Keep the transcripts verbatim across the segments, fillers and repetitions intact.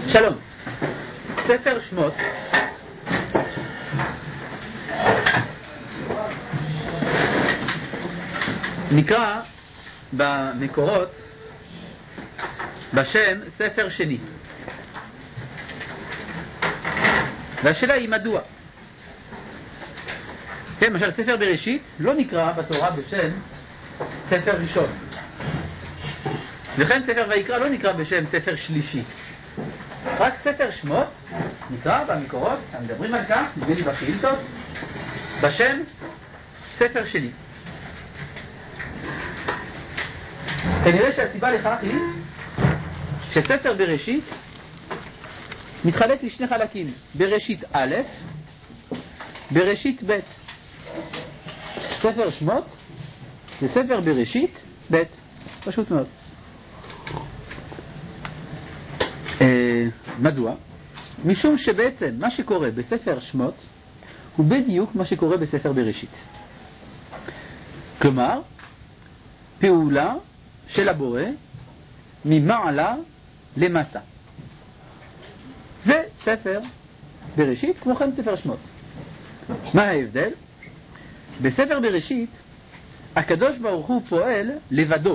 שלום. ספר שמות נקרא במקורות בשם ספר שני. והשאלה היא מדוע. כן, למשל ספר בראשית לא נקרא בתורה בשם ספר ראשון. וכן ספר ויקרא לא נקרא בשם ספר שלישי. רק ספר שמות נקרא במקורות, מדברים על כך, נדמה לי בשאילתות, בשם ספר שני. כנראה שהסיבה לכך היא שספר בראשית מתחלק לשני חלקים, בראשית א', בראשית ב'. ספר שמות זה ספר בראשית ב', פשוט מאוד. אה, מדוע? משום שבעצם מה שקורה בספר שמות הוא בדיוק מה שקורה בספר בראשית. כלומר, פעולה של הבורא ממעלה למטה. זה ספר בראשית, כמו כן ספר שמות. מה ההבדל? בספר בראשית הקדוש ברוך הוא פועל לבדו,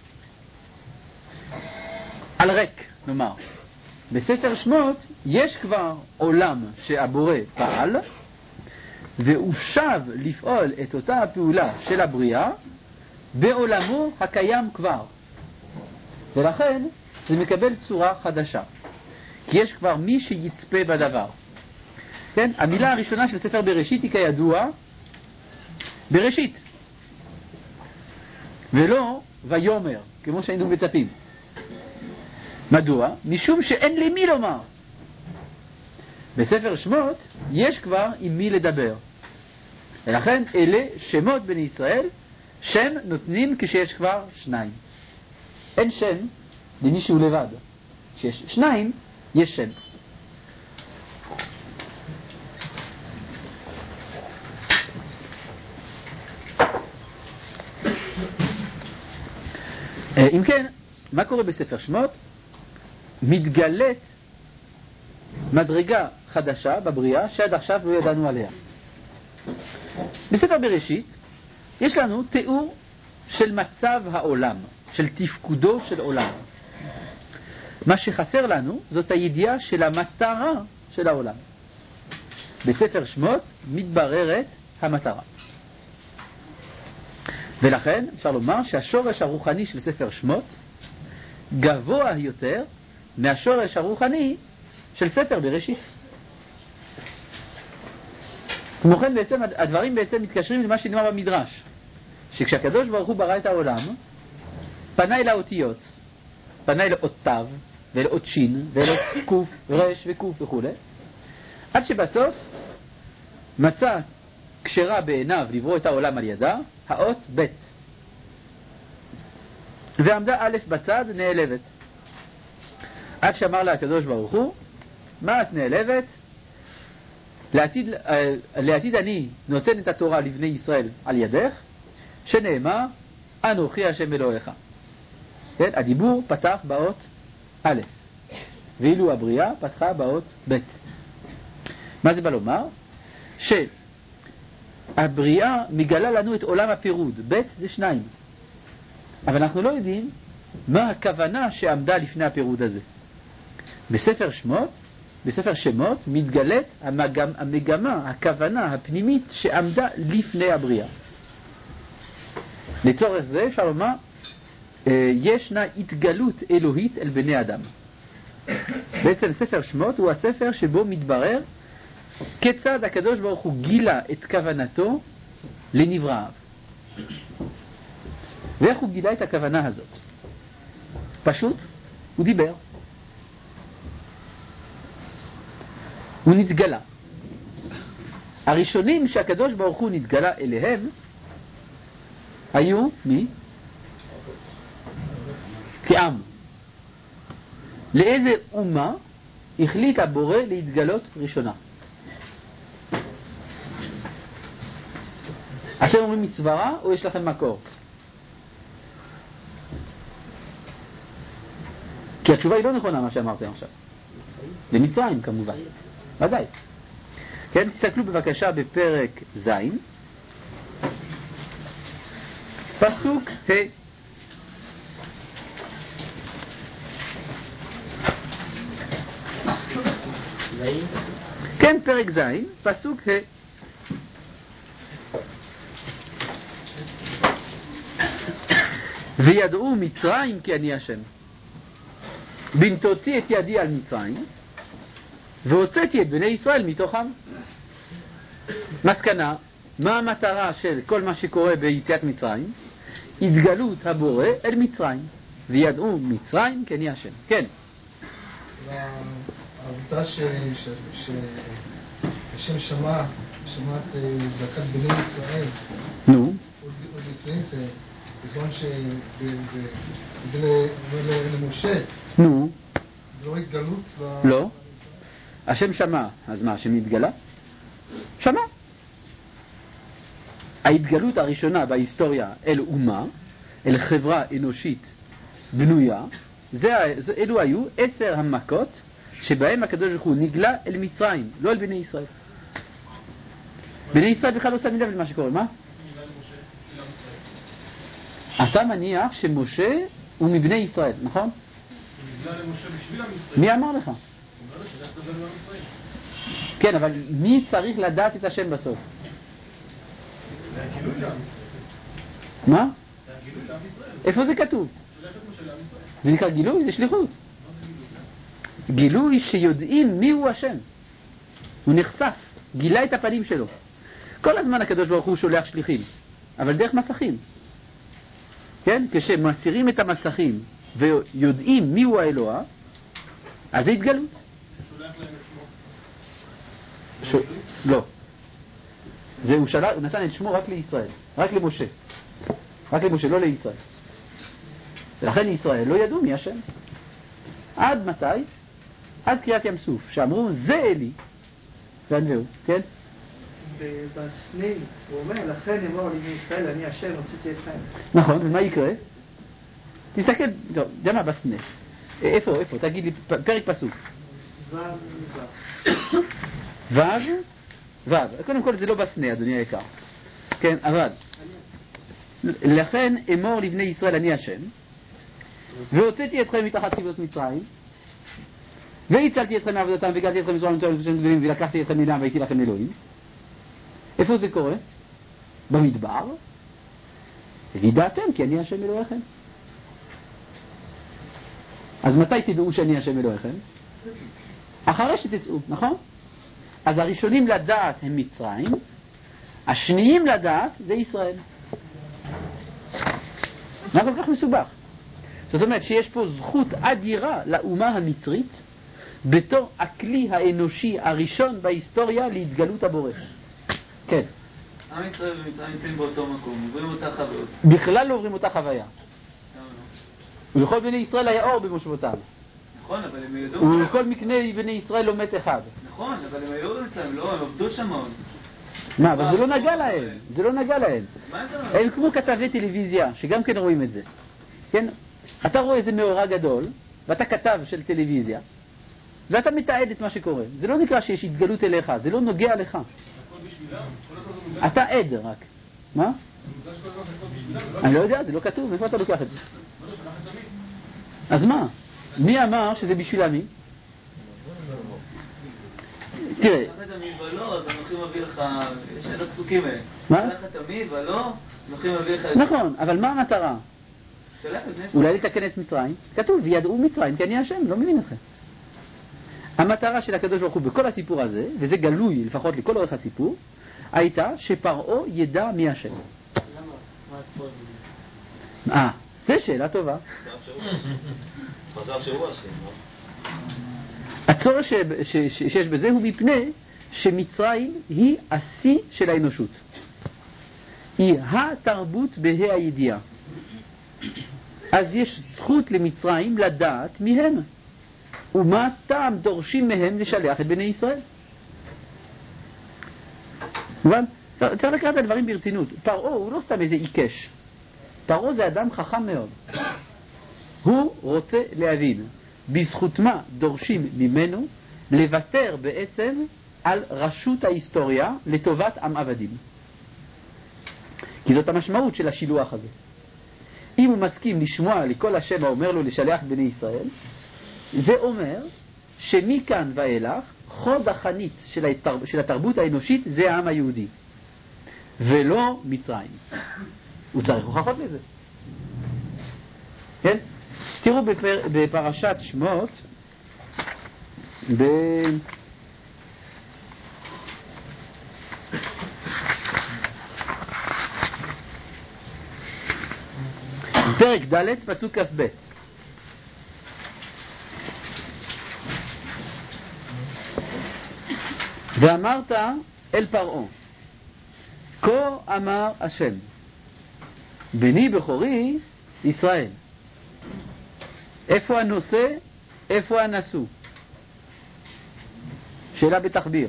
על ריק נאמר. בספר שמות יש כבר עולם שהבורא פעל, והוא שב לפעול את אותה הפעולה של הבריאה בעולמו הקיים כבר, ולכן זה מקבל צורה חדשה, כי יש כבר מי שיצפה בדבר. כן? המילה הראשונה של ספר בראשית היא כידוע בראשית, ולא ויומר כמו שהיינו מצפים. מדוע? משום שאין לי מי לומר. בספר שמות יש כבר עם מי לדבר, ולכן אלה שמות בני ישראל. שם נותנים כשיש כבר שניים. אין שם למישהו לבד. כשיש שניים יש שם. אם כן, מה קורה בספר שמות? מתגלית מדרגה חדשה בבריאה שעד עכשיו לא ידענו עליה. בספר בראשית יש לנו תיאור של מצב העולם, של תפקודו של עולם. מה שחסר לנו זאת הידיעה של המטרה של העולם. בספר שמות מתבררת המטרה. ולכן אפשר לומר שהשורש הרוחני של ספר שמות גבוה יותר מהשורש הרוחני של ספר בראשית. כמו כן בעצם הדברים בעצם מתקשרים למה שנאמר במדרש, שכשהקדוש ברוך הוא ברא את העולם פנה אל האותיות, פנה אל אותיו ואל אות שין ואל אות קוף רש וקוף וכו', עד שבסוף מצא כשרה בעיניו לברוא את העולם על ידה האות ב', ועמדה א' בצד נעלבת, עד שאמר לה הקדוש ברוך הוא, מה את נעלבת? לעתיד, לעתיד אני נותן את התורה לבני ישראל על ידך, שנאמר אנוכי השם אלוהיך. כן? הדיבור פתח באות א', ואילו הבריאה פתחה באות ב'. מה זה בא לומר? שהבריאה מגלה לנו את עולם הפירוד. ב' זה שניים, אבל אנחנו לא יודעים מה הכוונה שעמדה לפני הפירוד הזה. בספר שמות, בספר שמות מתגלית המגמה, המגמה, הכוונה הפנימית שעמדה לפני הבריאה. לצורך זה אפשר לומר ישנה התגלות אלוהית אל בני אדם. בעצם ספר שמות הוא הספר שבו מתברר כיצד הקדוש ברוך הוא גילה את כוונתו לנבראיו. ואיך הוא גילה את הכוונה הזאת? פשוט, הוא דיבר. הוא נתגלה. הראשונים שהקדוש ברוך הוא נתגלה אליהם היו מי? כעם. לאיזה אומה החליט הבורא להתגלות ראשונה? אתם אומרים מסברה או יש לכם מקור? כי התשובה היא לא נכונה מה שאמרתם עכשיו. למצרים כמובן, ודאי. כן, תסתכלו בבקשה בפרק ז', פסוק ה'. כן, פרק ז', פסוק ה'. וידעו מצרים כי אני השם. בנתותי את ידי על מצרים, והוצאתי את בני ישראל מתוכם. מסקנה, מה המטרה של כל מה שקורה ביציאת מצרים? התגלות הבורא אל מצרים. וידעו מצרים כי אני השם. כן. העובדה שהשם שמע, שמע את זעקת בני ישראל. נו. עוד לפני זה, בזמן שזה למשה. נו. זה לא התגלות? לא. השם שמע, אז מה, השם התגלה? שמע. ההתגלות הראשונה בהיסטוריה אל אומה, אל חברה אנושית בנויה, זה, זה, אלו היו עשר המכות שבהם הקדוש ברוך הוא נגלה אל מצרים, לא אל בני ישראל. בני ישראל בכלל לא שמים לב למה שקורה, מה? אתה מניח שמשה הוא מבני ישראל, נכון? מי אמר לך? כן, אבל מי צריך לדעת את השם בסוף? מה? איפה זה כתוב? זה נקרא גילוי? זה שליחות. גילוי שיודעים מי הוא השם. הוא נחשף, גילה את הפנים שלו. כל הזמן הקדוש ברוך הוא שולח שליחים, אבל דרך מסכים. כן? כשמסירים את המסכים ויודעים מי הוא האלוה, אז זה התגלות. שולח להם את שמו? לא. זה הוא שלח, הוא נתן את שמו רק לישראל, רק למשה. רק למשה, לא לישראל. ולכן ישראל לא ידעו מי השם. עד מתי? עד קריאת ים סוף, שאמרו זה אלי. והנבאו, כן? בסנה, הוא אומר, לכן אמרו לבני ישראל, אני השם, הוצאתי אתכם. נכון, ומה יקרה? תסתכל, טוב, יודע מה בסנה? איפה, איפה? תגיד לי, פרק פסוק. ו' ו' ו'. קודם כל זה לא בסנה, אדוני היקר. כן, אבל לכן אמור לבני ישראל, אני השם, והוצאתי אתכם מתחת חבלות מצרים, והצלתי אתכם מעבודתם, והגעתי אתכם מזרוע מצרים גדולים, ולקחתי אתכם מלם והייתי לכם אלוהים. איפה זה קורה? במדבר. וידעתם כי אני השם אלוהיכם. אז מתי תדעו שאני השם אלוהיכם? אחרי שתצאו, נכון? אז הראשונים לדעת הם מצרים, השניים לדעת זה ישראל. מה כל כך מסובך? זאת אומרת שיש פה זכות אדירה לאומה המצרית בתור הכלי האנושי הראשון בהיסטוריה להתגלות הבורא. כן. עם ישראל ומצרים נמצאים באותו מקום, עוברים אותה חוויות. בכלל לא עוברים אותה חוויה. ולכל בני ישראל היה אור במושבותם. נכון, אבל הם ידעו... ולכל מקנה בני ישראל לא מת אחד. נכון, אבל הם היו במצרים, לא, הם עבדו שם מאוד. מה, אבל זה לא נגע להם, זה לא נגע להם. הם כמו כתבי טלוויזיה, שגם כן רואים את זה. כן? אתה רואה איזה מאורע גדול, ואתה כתב של טלוויזיה, ואתה מתעד את מה שקורה. זה לא נקרא שיש התגלות אליך, זה לא נוגע לך. אתה עד רק. מה? אני לא יודע, זה לא כתוב, איפה אתה לוקח את זה? אז מה? מי אמר שזה בשביל עמי? תראה. תחת עמי ולא, אז אנוכי מביא לך, יש את הפסוקים האלה. מה? תחת עמי ולא, אנוכי מביא לך... נכון, אבל מה המטרה? שלח את בני ישראל. אולי לתקן את מצרים? כתוב, וידעו מצרים, כי אני השם, לא מבין אתכם. המטרה של הקדוש ברוך הוא בכל הסיפור הזה, וזה גלוי לפחות לכל אורך הסיפור, הייתה שפרעה ידע מי השם. למה? מה הצורך? אה, זו שאלה טובה. חזר שהוא השם, לא? הצורך שיש בזה הוא מפני שמצרים היא השיא של האנושות. היא התרבות בה"א הידיעה. אז יש זכות למצרים לדעת מהם. ומה טעם דורשים מהם לשלח את בני ישראל? אבל צריך לקראת הדברים ברצינות. פרעה הוא לא סתם איזה עיקש. פרעה זה אדם חכם מאוד. הוא רוצה להבין בזכות מה דורשים ממנו לוותר בעצם על רשות ההיסטוריה לטובת עם עבדים. כי זאת המשמעות של השילוח הזה. אם הוא מסכים לשמוע לכל השם האומר לו לשלח בני ישראל, זה אומר שמכאן ואילך חוד החנית של, התרב... של התרבות האנושית זה העם היהודי ולא מצרים. הוא צריך הוכחות לזה. כן? תראו בפר... בפרשת שמות ב... פרק ד' פסוק כ"ב. ואמרת אל פרעה, כה אמר השם, בני בכורי ישראל. איפה הנושא? איפה הנשוא? שאלה בתחביר.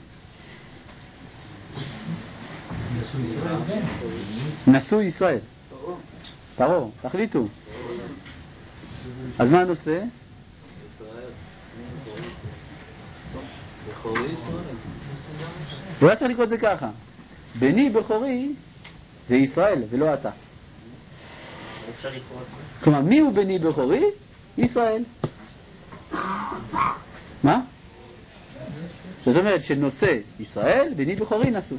נשוא ישראל. פרעה, תחליטו. אז מה הנושא? לא צריך לקרוא את זה ככה. בני בכורי זה ישראל ולא אתה. כלומר, מי הוא בני בכורי? ישראל. מה? זאת אומרת שנושא ישראל, בני בכורי נשוא.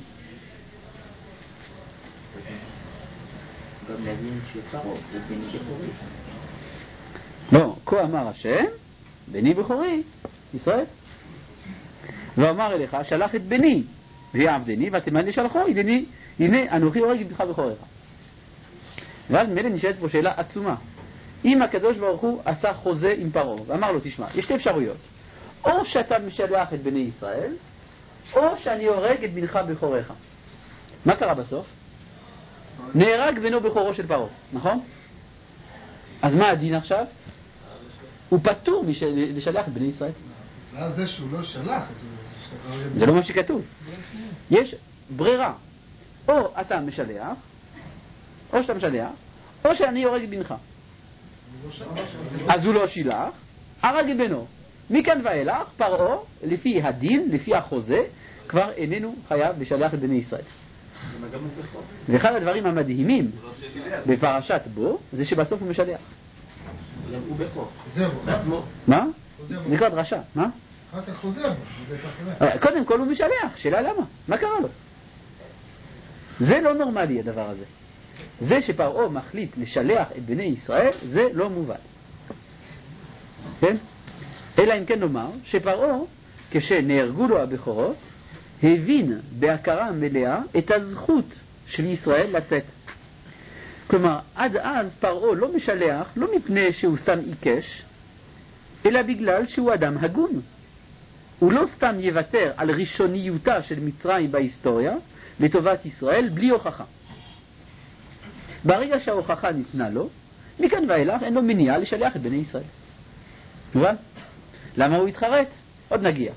גם להבין שפרעה זה בני בכורי. לא, כה אמר השם, בני בכורי ישראל. ואמר אליך, שלח את בני ויעבדני ותימן לשלחו, הנה, הנה אנוכי הורג בנך בכורך. ואז מילא נשאלת פה שאלה עצומה. אם הקדוש ברוך הוא עשה חוזה עם פרעה ואמר לו, תשמע, יש שתי אפשרויות, או שאתה משלח את בני ישראל או שאני הורג את בנך בכורך. מה קרה בסוף? נהרג בנו בכורו של פרעה, נכון? אז מה הדין עכשיו? הוא פטור משלח את בני ישראל. ואז זה שהוא לא שלח, זה לא מה שכתוב. יש ברירה, או אתה משלח, או שאתה משלח, או שאני הורג את בנך. אז הוא לא שילח, הרג את בנו. מכאן ואילך פרעה, לפי הדין, לפי החוזה, כבר איננו חייב לשלח את בני ישראל. ואחד הדברים המדהימים בפרשת בו זה שבסוף הוא משלח. הוא בכור. זהו. מה? זה נקרא דרשה. מה? אחר כך חוזר. קודם כל הוא משלח, שאלה למה? מה קרה לו? זה לא נורמלי הדבר הזה. זה שפרעה מחליט לשלח את בני ישראל זה לא מובן. כן? אלא אם כן נאמר שפרעה כשנהרגו לו הבכורות הבין בהכרה מלאה את הזכות של ישראל לצאת. כלומר, עד אז פרעה לא משלח, לא מפני שהוא סתם עיקש, אלא בגלל שהוא אדם הגון. הוא לא סתם יוותר על ראשוניותה של מצרים בהיסטוריה לטובת ישראל בלי הוכחה. ברגע שההוכחה ניתנה לו, מכאן ואילך אין לו מניעה לשלח את בני ישראל. מובן? למה הוא התחרט? עוד נגיע.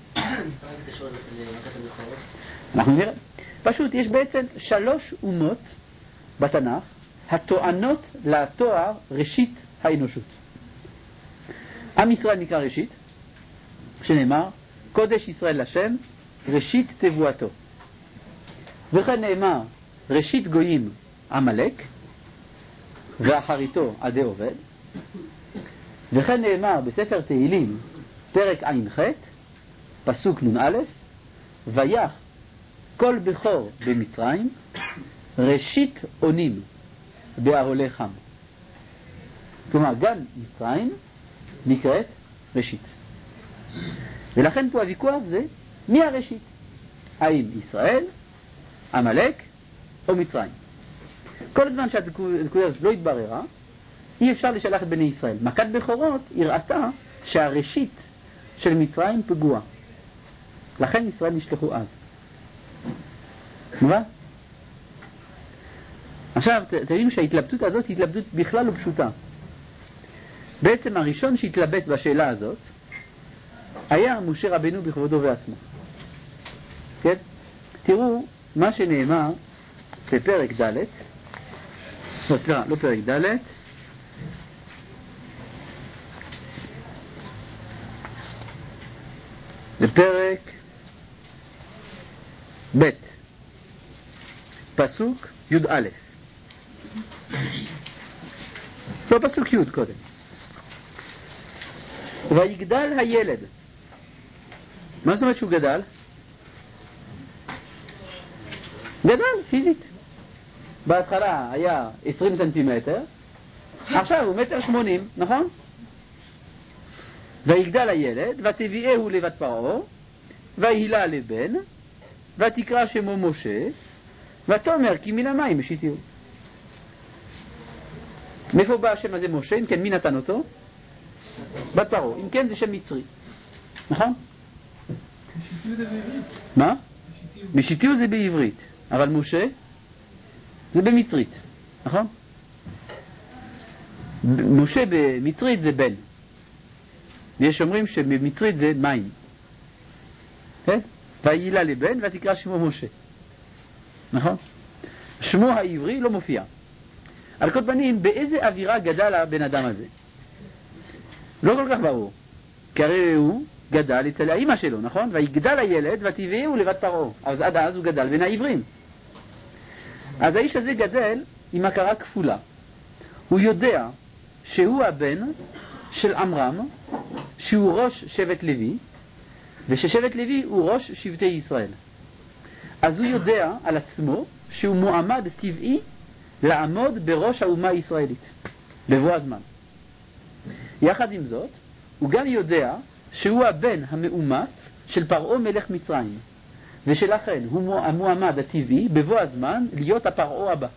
אנחנו נראה. פשוט יש בעצם שלוש אומות בתנ"ך הטוענות לתואר ראשית האנושות. עם ישראל נקרא ראשית, שנאמר קודש ישראל לשם ראשית תבואתו. וכן נאמר ראשית גויים עמלק ואחריתו עדי עובד. וכן נאמר בספר תהילים פרק ע"ח פסוק נ"א, ויח כל בכור במצרים ראשית עונים באהלי חם. כלומר גם מצרים נקראת ראשית. ולכן פה הוויכוח זה מי הראשית? האם ישראל, עמלק או מצרים? כל זמן שהנקודה הזאת לא התבררה, אי אפשר לשלח את בני ישראל. מכת בכורות הראתה שהראשית של מצרים פגועה. לכן ישראל נשלחו אז. מובן? עכשיו תבינו שההתלבטות הזאת היא התלבטות בכלל לא פשוטה. בעצם הראשון שהתלבט בשאלה הזאת היה משה רבנו בכבודו ועצמו. כן? תראו מה שנאמר בפרק ד', לא סליחה, לא פרק ד', בפרק ב' פסוק י"א. לא, פסוק י' קודם. ויגדל הילד. מה זאת אומרת שהוא גדל? גדל, פיזית. בהתחלה היה עשרים סנטימטר, עכשיו הוא מטר שמונים, נכון? ויגדל הילד, ותביאהו לבת פרעה, ויהילה לבן, ותקרא שמו משה, ותאמר כי מן המים משיתיהו. מאיפה בא השם הזה משה? אם כן, מי נתן אותו? בת פרעה. אם כן, זה שם מצרי, נכון? משיתיהו זה בעברית. מה? משיתיהו זה בעברית, אבל משה זה במצרית, נכון? משה במצרית זה בן. יש אומרים שבמצרית זה מים. כן? ויהילה לבן ותקרא שמו משה. נכון? שמו העברי לא מופיע. על כל פנים, באיזה אווירה גדל הבן אדם הזה? לא כל כך ברור. כי הרי הוא גדל אצל האמא שלו, נכון? ויגדל הילד ותביאהו לבת פרעה. אז עד אז הוא גדל בין העברים. אז האיש הזה גדל עם הכרה כפולה. הוא יודע שהוא הבן של עמרם, שהוא ראש שבט לוי, וששבט לוי הוא ראש שבטי ישראל. אז הוא יודע על עצמו שהוא מועמד טבעי לעמוד בראש האומה הישראלית לבוא הזמן. יחד עם זאת, הוא גם יודע שהוא הבן המאומץ של פרעה מלך מצרים, ושלכן הוא המועמד הטבעי בבוא הזמן להיות הפרעה הבא.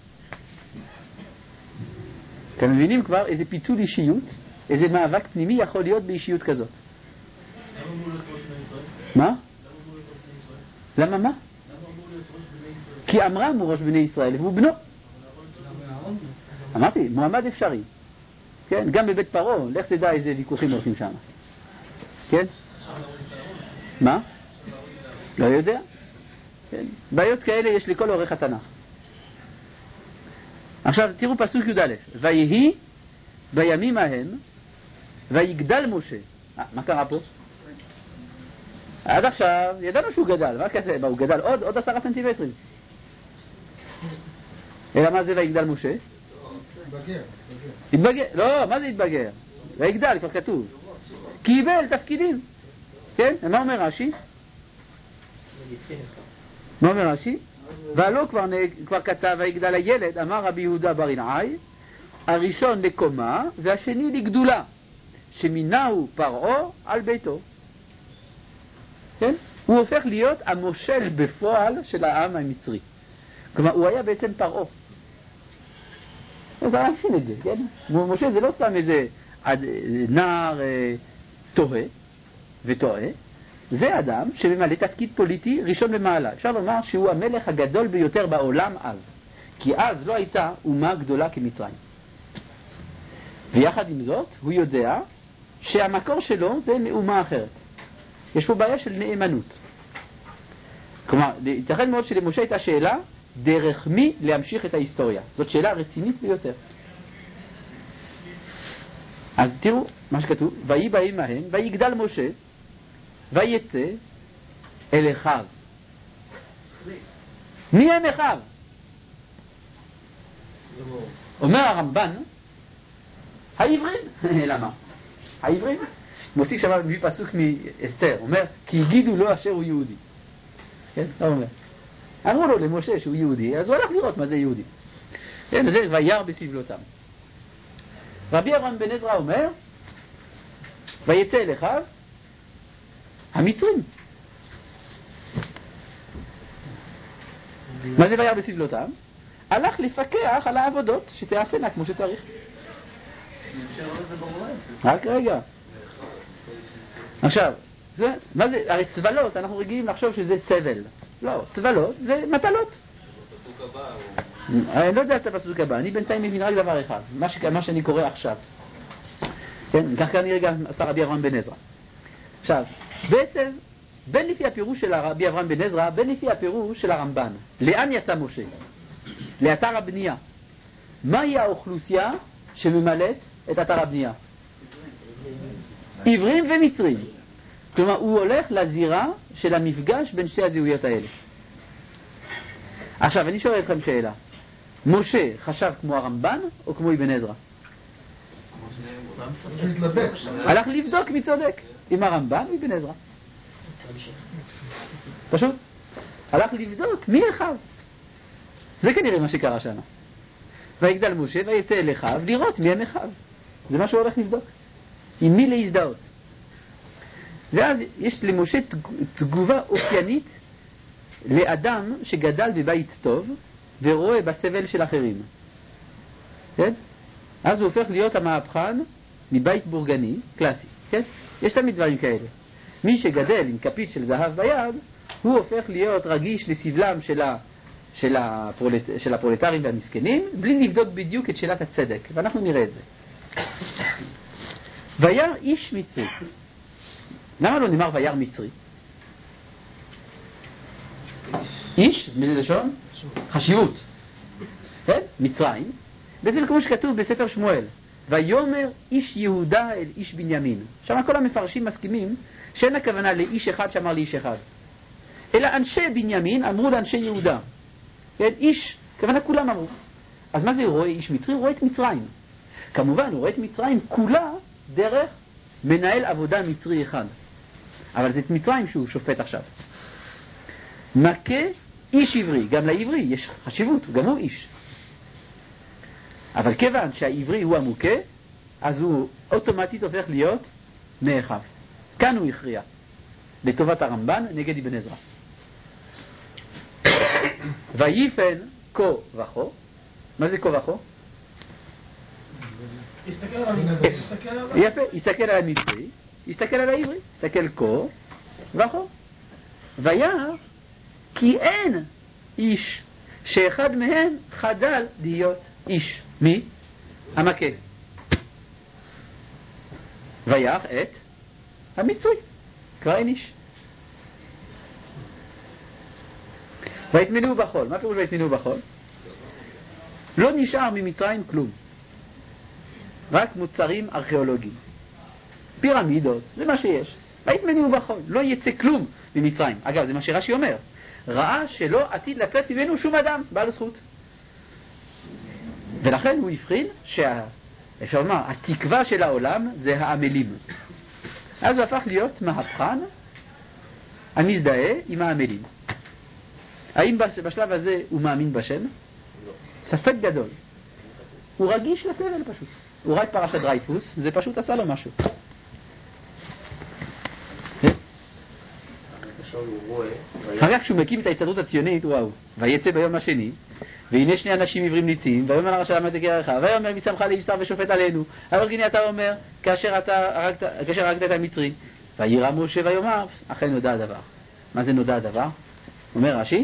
אתם מבינים כבר איזה פיצול אישיות, איזה מאבק פנימי יכול להיות באישיות כזאת. למה אמור להיות ראש בני ישראל? מה? למה אמור להיות ראש בני ישראל? למה מה? למה אמור להיות ראש בני ישראל? כי עמרם הוא ראש בני ישראל והוא בנו. אמרתי, מועמד אפשרי. כן? גם בבית פרעה, לך תדע איזה ויכוחים הולכים שם. כן? מה? לא יודע. כן? בעיות כאלה יש לכל אורך התנ"ך. עכשיו תראו פסוק י"א. ויהי בימים ההם ויגדל משה. אה, מה קרה פה? עד עכשיו ידענו שהוא גדל. מה כזה? הוא גדל עוד, עוד עשרה סנטימטרים. אלא מה זה ויגדל משה? התבגר. התבגר. לא, מה זה התבגר? ויגדל, כבר כתוב. קיבל תפקידים. כן? מה אומר רש"י? מה אומר רש"י? והלא כבר, כבר כתב ויגדל הילד, אמר רבי יהודה בר ינאי, הראשון לקומה והשני לגדולה, שמינהו פרעה על ביתו. כן? הוא הופך להיות המושל בפועל של העם המצרי. כלומר, הוא היה בעצם פרעה. אז אני מבין את זה, כן? משה זה לא סתם איזה נער אה, תוהה וטועה, זה אדם שממלא תפקיד פוליטי ראשון במעלה. אפשר לומר שהוא המלך הגדול ביותר בעולם אז, כי אז לא הייתה אומה גדולה כמצרים. ויחד עם זאת, הוא יודע שהמקור שלו זה מאומה אחרת. יש פה בעיה של נאמנות. כלומר, ייתכן מאוד שלמשה הייתה שאלה, דרך מי להמשיך את ההיסטוריה. זאת שאלה רצינית ביותר. אז תראו מה שכתוב, ויהי בימים ההם, ויגדל משה, ויצא אל אחיו. מי הם אחיו? אומר הרמב"ן, העברים. למה? העברים. מוסיף שם מביא פסוק מאסתר, אומר, כי הגידו לו אשר הוא יהודי. כן? הוא אומר. אמרו לו למשה שהוא יהודי, אז הוא הלך לראות מה זה יהודי. כן, זה וירא בסבלותם. רבי אברהם בן עזרא אומר, ויצא אל אחיו, המצרים. מה זה וירא בסבלותם? הלך לפקח על העבודות שתעשנה כמו שצריך. רק רגע. עכשיו, זה, מה זה, הרי סבלות, אנחנו רגילים לחשוב שזה סבל. לא, סבלות זה מטלות. אני לא יודע את הפסוק הבא, אני בינתיים מבין רק דבר אחד, מה, ש... מה שאני קורא עכשיו. כן, כך כנראה גם עשה רבי אברהם בן עזרא. עכשיו, בעצם, בין לפי הפירוש של רבי אברהם בן עזרא, בין לפי הפירוש של הרמב"ן, לאן יצא משה? לאתר הבנייה. מהי האוכלוסייה שממלאת את אתר הבנייה? עברים ומצרים. כלומר, הוא הולך לזירה של המפגש בין שתי הזהויות האלה. עכשיו, אני שואל אתכם שאלה. משה חשב כמו הרמב"ן או כמו אבן עזרא? הוא התלבט. הלך לבדוק מי צודק, עם הרמב"ן או אבן עזרא. פשוט. הלך לבדוק מי אחיו. זה כנראה מה שקרה שם. ויגדל משה ויצא אל אחיו לראות מי הם אחיו. זה מה שהוא הולך לבדוק. עם מי להזדהות. ואז יש למשה תגובה אופיינית לאדם שגדל בבית טוב ורואה בסבל של אחרים. כן? אז הוא הופך להיות המהפכן מבית בורגני, קלאסי. כן? יש תמיד דברים כאלה. מי שגדל עם כפית של זהב ביד, הוא הופך להיות רגיש לסבלם של, ה, של, הפרולט, של הפרולטרים והמסכנים, בלי לבדוק בדיוק את שאלת הצדק. ואנחנו נראה את זה. וירא איש מצרי. למה לא נאמר וירא מצרי? איש, מאיזה לשון? חשיבות. כן? מצרים. בעצם כמו שכתוב בספר שמואל. ויאמר איש יהודה אל איש בנימין. שם כל המפרשים מסכימים שאין הכוונה לאיש אחד שאמר לאיש אחד. אלא אנשי בנימין אמרו לאנשי יהודה. כן? איש, כוונה כולם אמרו. אז מה זה הוא רואה איש מצרי? הוא רואה את מצרים. כמובן, הוא רואה את מצרים כולה דרך מנהל עבודה מצרי אחד. אבל זה את מצרים שהוא שופט עכשיו. מכה איש עברי. גם לעברי יש חשיבות, גם הוא איש. אבל כיוון שהעברי הוא המוכה, אז הוא אוטומטית הופך להיות מאחיו. כאן הוא הכריע. לטובת הרמב"ן נגד אבן עזרא. ויפן כה וכה. מה זה כה וכה? יסתכל על המצרי, יסתכל על... יפה, יסתכל על המצרי, יסתכל על העברי, יסתכל כה וכה. וירא כי אין איש שאחד מהם חדל להיות איש. מי? המכה. וירא את המצרי. כבר אין איש. ויטמנו בחול. מה פירוש ויטמנו בחול? לא נשאר ממצרים כלום. רק מוצרים ארכיאולוגיים. פירמידות, זה מה שיש. ויטמנו בחול. לא יצא כלום ממצרים. אגב, זה מה שרש"י אומר. ראה שלא עתיד לצאת ממנו שום אדם, בעל זכות. ולכן הוא הבחין שה... אפשר לומר, התקווה של העולם זה העמלים. אז הוא הפך להיות מהפכן המזדהה עם העמלים. האם בשלב הזה הוא מאמין בשם? לא. ספק גדול. הוא רגיש לסבל פשוט. הוא ראה את פרשת דרייפוס, זה פשוט עשה לו משהו. אחר כך כשהוא מקים את ההסתדרות הציונית, וואו, ויצא ביום השני, והנה שני אנשים עברים ניצים, ויאמר הרשע למה תגר לך, ויאמר משמחה לאיש שר ושופט עלינו, אבל הנה אתה אומר, כאשר אתה הרגת, כאשר הרגת את המצרי, וירא משה ויאמר, אכן נודע הדבר. מה זה נודע הדבר? אומר רש"י?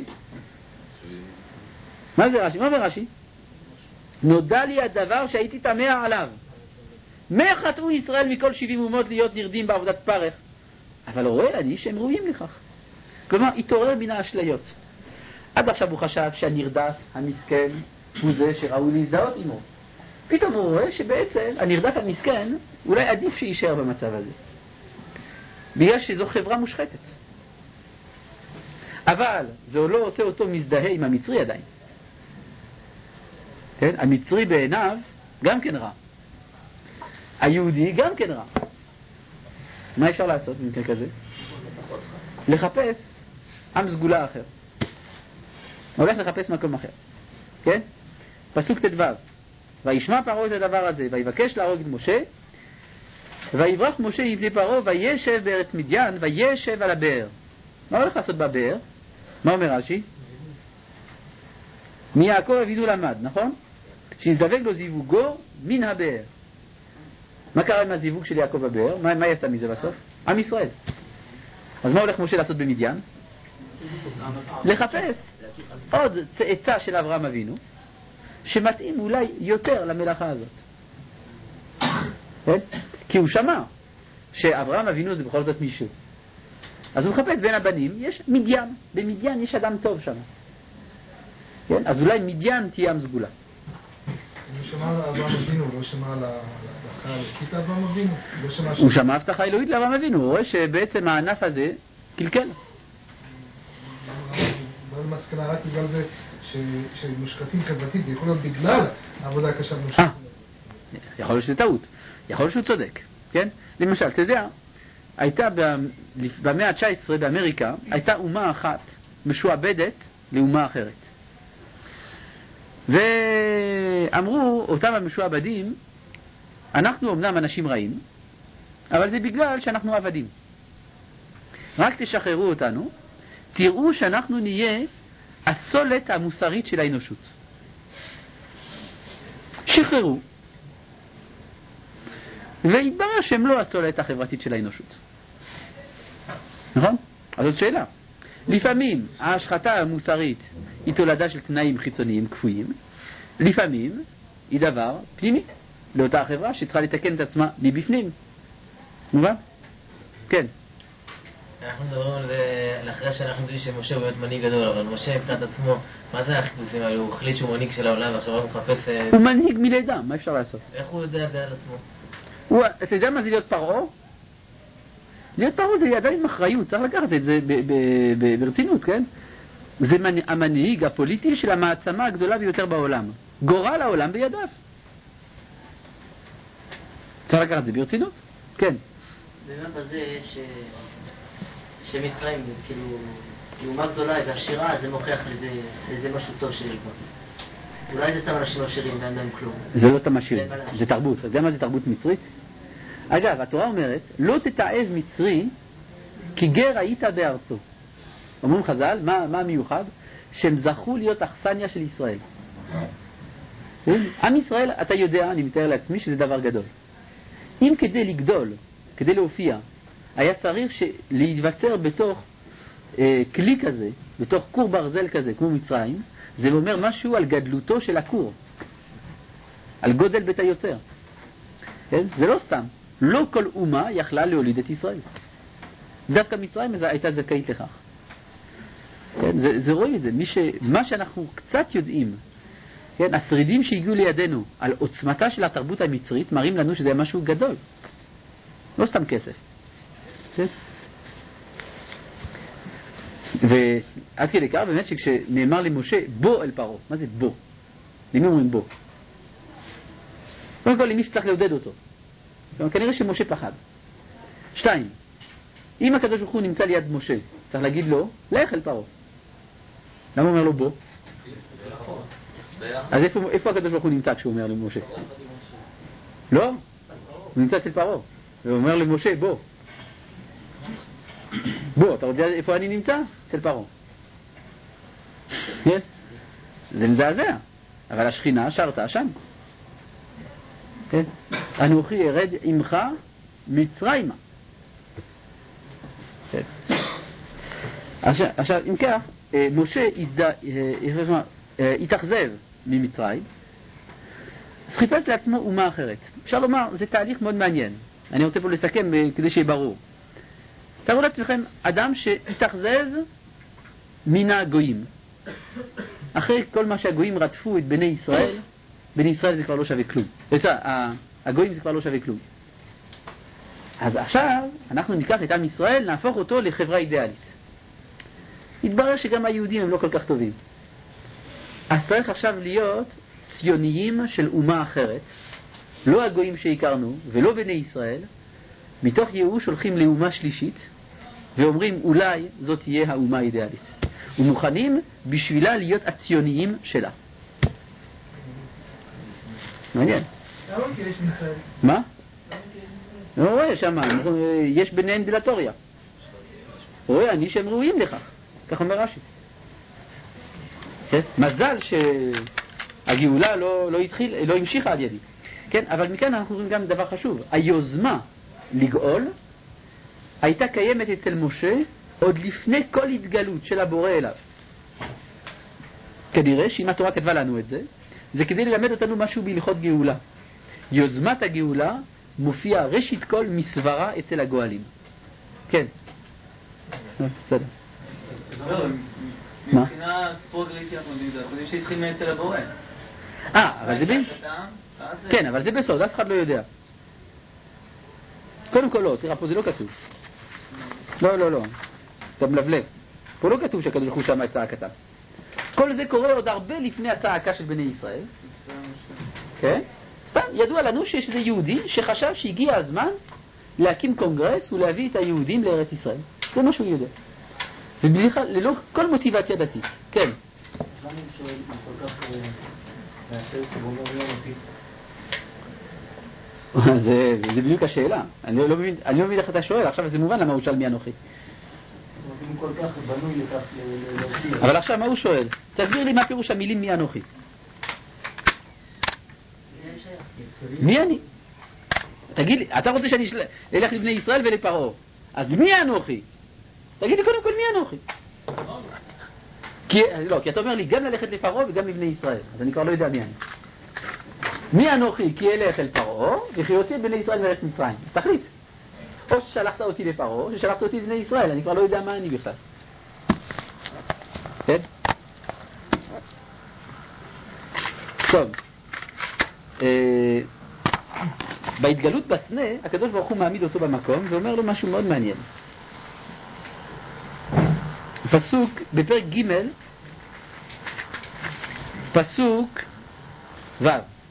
מה זה רש"י? מה אומר רש"י? נודע לי הדבר שהייתי תמה עליו. מה חטאו ישראל מכל שבעים אומות להיות נרדים בעבודת פרך? אבל רואה אני שהם ראויים לכך. כלומר, התעורר מן האשליות. עד עכשיו הוא חשב שהנרדף, המסכן, הוא זה שראוי להזדהות עמו. פתאום הוא רואה שבעצם הנרדף המסכן אולי עדיף שישאר במצב הזה. בגלל שזו חברה מושחתת. אבל זה לא עושה אותו מזדהה עם המצרי עדיין. כן? המצרי בעיניו גם כן רע. היהודי גם כן רע. מה אפשר לעשות במקרה כזה? לחפש עם סגולה אחר. הולך לחפש מקום אחר. כן? פסוק ט"ו. וישמע פרעה את הדבר הזה, ויבקש להרוג את משה, ויברח משה מפני פרעה, וישב בארץ מדיין, וישב על הבאר. מה הולך לעשות בבאר? מה אומר רש"י? מיעקב אבינו למד, נכון? שהזדווג לו זיווגו מן הבאר. מה קרה עם הזיווג של יעקב בבאר? מה, מה יצא מזה בסוף? עם ישראל. אז מה הולך משה לעשות במדיין? לחפש עוד צאצא של אברהם אבינו שמתאים אולי יותר למלאכה הזאת. כן? כי הוא שמע שאברהם אבינו זה בכל זאת מישהו. אז הוא מחפש בין הבנים, יש מדיין. במדיין יש אדם טוב שם. כן? אז אולי מדיין תהיה עם סגולה. הוא שמע על אברהם אבינו, הוא לא שמע על ההבטחה האלוקית לאברהם אבינו? הוא שמע הבטחה אלוהית לאברהם אבינו, הוא רואה שבעצם הענף הזה קלקל. לא למסקנה רק בגלל זה שמושקטים חברתית, יכול להיות בגלל העבודה הקשה במושקטים. יכול להיות שזה טעות, יכול להיות שהוא צודק, כן? למשל, אתה יודע, הייתה במאה ה-תשע עשרה באמריקה, הייתה אומה אחת משועבדת לאומה אחרת. ואמרו אותם המשועבדים, אנחנו אמנם אנשים רעים, אבל זה בגלל שאנחנו עבדים. רק תשחררו אותנו, תראו שאנחנו נהיה הסולת המוסרית של האנושות. שחררו. והתברר שהם לא הסולת החברתית של האנושות. נכון? אז זאת שאלה. לפעמים ההשחתה המוסרית היא תולדה של תנאים חיצוניים כפויים, לפעמים היא דבר פנימי לאותה החברה שצריכה לתקן את עצמה מבפנים. מובן? כן. אנחנו מדברים על זה לאחרי שאנחנו יודעים שמשה הוא באמת מנהיג גדול, אבל משה מבחינת עצמו, מה זה החיפושים האלו? הוא החליט שהוא מנהיג של העולם ועכשיו הוא מחפש... הוא מנהיג מלידה, מה אפשר לעשות? איך הוא יודע זה על עצמו? הוא, אתה יודע מה זה להיות פרעה? להיות פרעה זה עדיין עם אחריות, צריך לקחת את זה ברצינות, כן? זה המנהיג הפוליטי של המעצמה הגדולה ביותר בעולם. גורל העולם בידיו. צריך לקחת את זה ברצינות? כן. באמת בזה ש... שמצרים, כאילו, לאומה גדולה ועשירה, זה מוכיח לזה, לזה משהו טוב שיש בה. אולי זה סתם אנשים עשירים ואין להם כלום. זה לא סתם עשירים, זה תרבות. אתה יודע מה זה תרבות מצרית? אגב, התורה אומרת, לא תתעב מצרי כי גר היית בארצו. אומרים חז"ל, מה, מה המיוחד? שהם זכו להיות אכסניה של ישראל. עם ישראל, אתה יודע, אני מתאר לעצמי שזה דבר גדול. אם כדי לגדול, כדי להופיע, היה צריך להיווצר בתוך אה, כלי כזה, בתוך קור ברזל כזה, כמו מצרים, זה אומר משהו על גדלותו של הכור, על גודל בית היוצר. כן? זה לא סתם. לא כל אומה יכלה להוליד את ישראל. דווקא מצרים הייתה זכאית לכך. כן? זה, זה רואים את זה. מי ש, מה שאנחנו קצת יודעים, כן? השרידים שהגיעו לידינו על עוצמתה של התרבות המצרית, מראים לנו שזה משהו גדול. לא סתם כסף. כן? ועד כדי כך באמת שכשנאמר למשה בוא אל פרעה, מה זה בוא? למי אומרים בוא? קודם כל למי שצריך לעודד אותו. כנראה שמשה פחד. שתיים, אם הקדוש ברוך הוא נמצא ליד משה, צריך להגיד לו לך אל פרעה. למה אומר לו בוא? אז איפה, איפה הקדוש ברוך הוא נמצא כשהוא אומר למשה? לא, הוא נמצא אצל פרעה. הוא אומר למשה בוא. בוא, אתה יודע איפה אני נמצא? אצל פרעה. כן? זה מזעזע, אבל השכינה שרתה שם. כן? אנוכי ירד עמך מצרימה. כן. עכשיו, עכשיו, אם כך, משה התאכזב ממצרים, אז חיפש לעצמו אומה אחרת. אפשר לומר, זה תהליך מאוד מעניין. אני רוצה פה לסכם כדי שיהיה ברור. תראו לעצמכם, אדם שהתאכזב מן הגויים. אחרי כל מה שהגויים רדפו את בני ישראל, בני ישראל זה כבר לא שווה כלום. הגויים זה כבר לא שווה כלום. אז עכשיו אנחנו ניקח את עם ישראל, נהפוך אותו לחברה אידיאלית. התברר שגם היהודים הם לא כל כך טובים. אז צריך עכשיו להיות ציוניים של אומה אחרת, לא הגויים שהכרנו ולא בני ישראל. מתוך ייאוש הולכים לאומה שלישית ואומרים אולי זאת תהיה האומה האידיאלית, ומוכנים בשבילה להיות הציוניים שלה. מעניין. למה כי יש מישראל? מה? לא רואה שם, יש ביניהם דילטוריה. רואה, אני שהם ראויים לכך. כך אומר רש"י. מזל שהגאולה לא, לא התחיל, לא המשיכה על ידי. כן, אבל מכאן אנחנו רואים גם דבר חשוב. היוזמה לגאול הייתה קיימת אצל משה עוד לפני כל התגלות של הבורא אליו. כנראה שאם התורה כתבה לנו את זה, זה כדי ללמד אותנו משהו בהלכות גאולה. יוזמת הגאולה מופיעה ראשית כל מסברה אצל הגואלים. כן. בסדר. מבחינה ספוגרית שאנחנו יודעים, אנחנו יודעים שהתחיל מאצל הבורא. אה, אבל זה בין... כן, אבל זה בסוד, אף אחד לא יודע. קודם כל לא, סליחה, פה זה לא כתוב. לא, לא, לא. אתה מלבלב. פה לא כתוב שהקדוש ברוך הוא שמע את צעקתם. כל זה קורה עוד הרבה לפני הצעקה של בני ישראל. כן? סתם, ידוע לנו שיש איזה יהודי שחשב שהגיע הזמן להקים קונגרס ולהביא את היהודים לארץ ישראל. זה מה שהוא יודע. ובכלל, ללא כל מוטיבציה דתית. כן. למה הוא שואל אם כל כך נעשה סבונו ויומתי? זה בדיוק השאלה. אני לא מבין, אני לא מבין איך אתה שואל, עכשיו זה מובן למה הוא שאל מי אנוכי. אם הוא כל כך בנוי לכך להושיע. אבל עכשיו מה הוא שואל? תסביר לי מה פירוש המילים מי אנוכי. מי אני? תגיד לי, אתה רוצה שאני אלך לבני ישראל ולפרעה, אז מי אנוכי? תגיד לי קודם כל מי אנוכי. כי, לא, כי אתה אומר לי גם ללכת לפרעה וגם לבני ישראל, אז אני כבר לא יודע מי אני. מי אנוכי כי אלך אל פרעה וכי יוציא את בני ישראל מארץ מצרים. אז תחליט. או ששלחת אותי לפרעה או ששלחת אותי לבני ישראל, אני כבר לא יודע מה אני בכלל. כן? טוב. אה, בהתגלות בסנה, הקדוש ברוך הוא מעמיד אותו במקום ואומר לו משהו מאוד מעניין. פסוק בפרק ג' פסוק ו'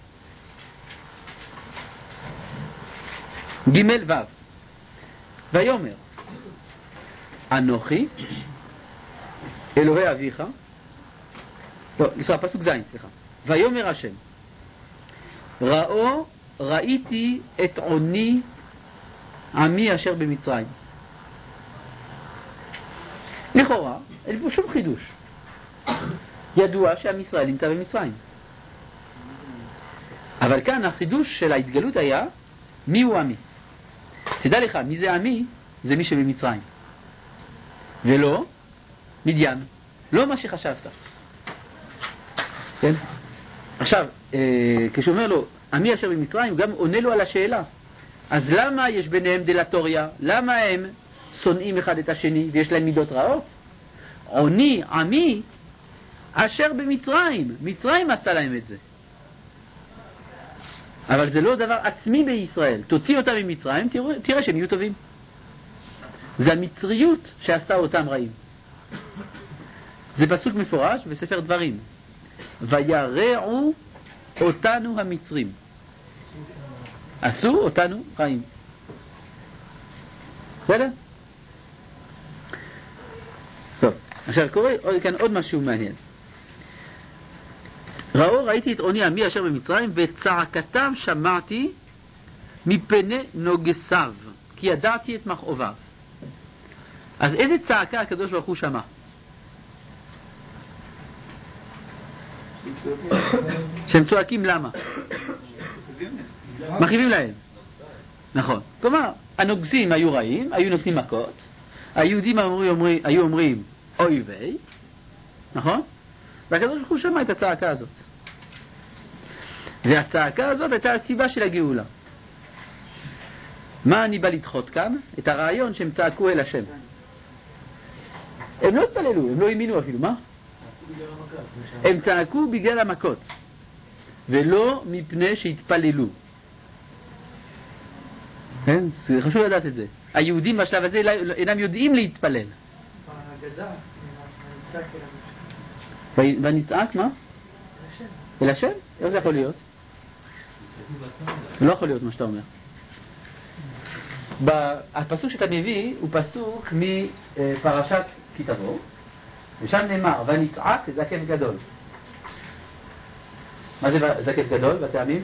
ג' ו' ויאמר אנוכי אלוהי אביך, לא, סליחה, פסוק ז', סליחה. ויאמר השם ראו ראיתי את עוני עמי אשר במצרים. לכאורה, אין פה שום חידוש. ידוע שעם ישראל נמצא במצרים. אבל כאן החידוש של ההתגלות היה מי הוא עמי. תדע לך, מי זה עמי? זה מי שבמצרים. ולא מדיין. לא מה שחשבת. כן? עכשיו, אה, כשאומר לו עמי אשר במצרים, הוא גם עונה לו על השאלה. אז למה יש ביניהם דלטוריה? למה הם שונאים אחד את השני ויש להם מידות רעות? עוני, עמי, אשר במצרים. מצרים עשתה להם את זה. אבל זה לא דבר עצמי בישראל. תוציא אותם ממצרים, תראה, תראה שהם יהיו טובים. זה המצריות שעשתה אותם רעים. זה פסוק מפורש בספר דברים. וירעו אותנו המצרים. עשו אותנו רעים. בסדר? טוב, עכשיו קורה כאן עוד משהו מעניין. ראו ראיתי את עוני עמי אשר במצרים וצעקתם שמעתי מפני נוגסיו כי ידעתי את מכאוביו. אז איזה צעקה הקדוש ברוך הוא שמע? שהם צועקים למה? מכאיבים להם. נכון. כלומר, הנוגסים היו רעים, היו נותנים מכות, היהודים היו אומרים אוי ויי, נכון? והקדוש ברוך הוא שמע את הצעקה הזאת. והצעקה הזאת הייתה הסיבה של הגאולה. מה אני בא לדחות כאן? את הרעיון שהם צעקו אל השם. הם לא התפללו, הם לא האמינו אפילו, מה? הם צעקו בגלל המכות, ולא מפני שהתפללו. כן? זה חשוב לדעת את זה. היהודים בשלב הזה אינם יודעים להתפלל. בהגדה, נצעק אל השם. ונצעק מה? אל השם? איך זה יכול להיות? זה לא יכול להיות מה שאתה אומר. הפסוק שאתה מביא הוא פסוק מפרשת כי תבוא, ושם נאמר ונצעק זקף גדול. מה זה זקף גדול בטעמים?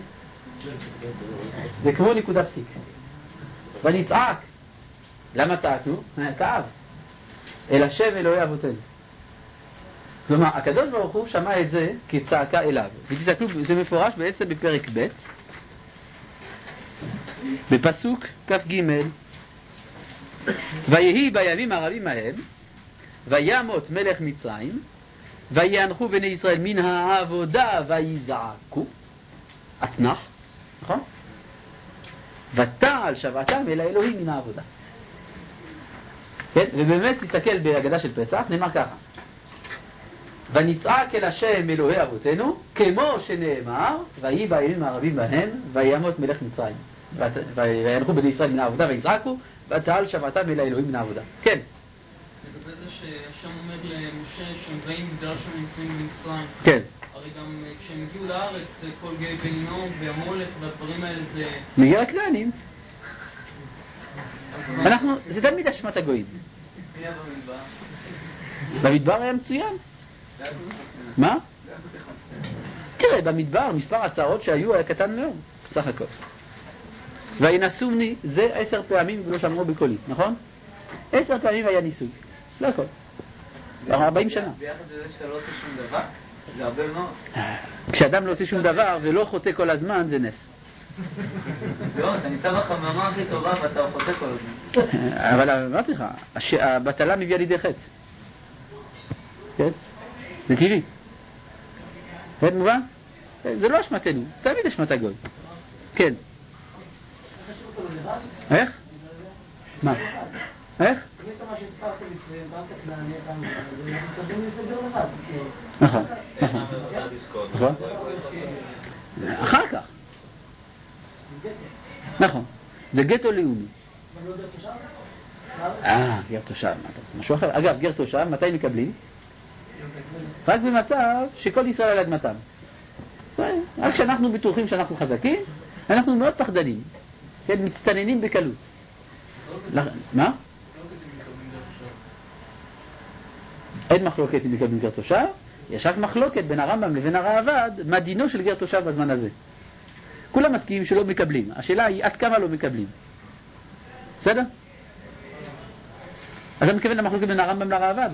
זה כמו נקודה פסיק. ונצעק. למה צעקנו? כאב. אל השם אלוהי אבותינו. כלומר, הקדוש ברוך הוא שמע את זה כצעקה אליו. ותסתכלו, זה מפורש בעצם בפרק ב' בפסוק כ"ג. ויהי בימים הרבים ההם וימות מלך מצרים ויאנחו בני ישראל מן העבודה ויזעקו אתנח, נכון? ותעל שבעתם אל האלוהים מן העבודה. כן? ובאמת תסתכל בהגדה של פסח, נאמר ככה: ונצעק אל השם אלוהי אבותינו, כמו שנאמר, ויהי בימים הרבים בהם, וימות מלך מצרים. וילכו בני ישראל מן העבודה ויזעקו, ותעל שבתם אל האלוהים מן העבודה. כן. לגבי זה שהשם אומר למשה שהם באים בגלל שהם נמצאים במצרים. כן. הרי גם כשהם הגיעו לארץ, כל גיא בן נון והמולך והדברים האלה זה... מגיע הכנענים. אנחנו, זה תמיד אשמת הגויים. מי היה במדבר? במדבר היה מצוין. מה? תראה, במדבר מספר הצהרות שהיו היה קטן מאוד, סך הכל. וינשומני זה עשר פעמים ולא שמעו בקולי, נכון? עשר פעמים היה ניסוי, לא הכל. ארבעים שנה. ביחד לזה שאתה לא עושה שום דבר? זה הרבה מאוד. כשאדם לא עושה שום דבר ולא חוטא כל הזמן, זה נס. לא, אתה נמצא בחממה הכי טובה ואתה חוטא כל הזמן. אבל אמרתי לך, הבטלה מביאה לידי חטא. כן? זה טבעי. כן, מובן? זה לא אשמתנו, זה תמיד אשמת הגוי. כן. איך? מה? איך? נכון, נכון. נכון. אחר כך. נכון. זה גטו לאומי. אה, גר תושב, מה אתה עושה? משהו אחר. אגב, גר תושב, מתי מקבלים? רק במצב שכל ישראל על אדמתם. רק כשאנחנו בטוחים שאנחנו חזקים, אנחנו מאוד פחדנים. כן, מצטננים בקלות. מה? אין מחלוקת אם מקבלים גר תושב, יש רק מחלוקת בין הרמב"ם לבין הראב"ד, מה דינו של גר תושב בזמן הזה. כולם מסכימים שלא מקבלים, השאלה היא עד כמה לא מקבלים. בסדר? אז אני מתכוון למחלוקת בין הרמב"ם לראב"ד.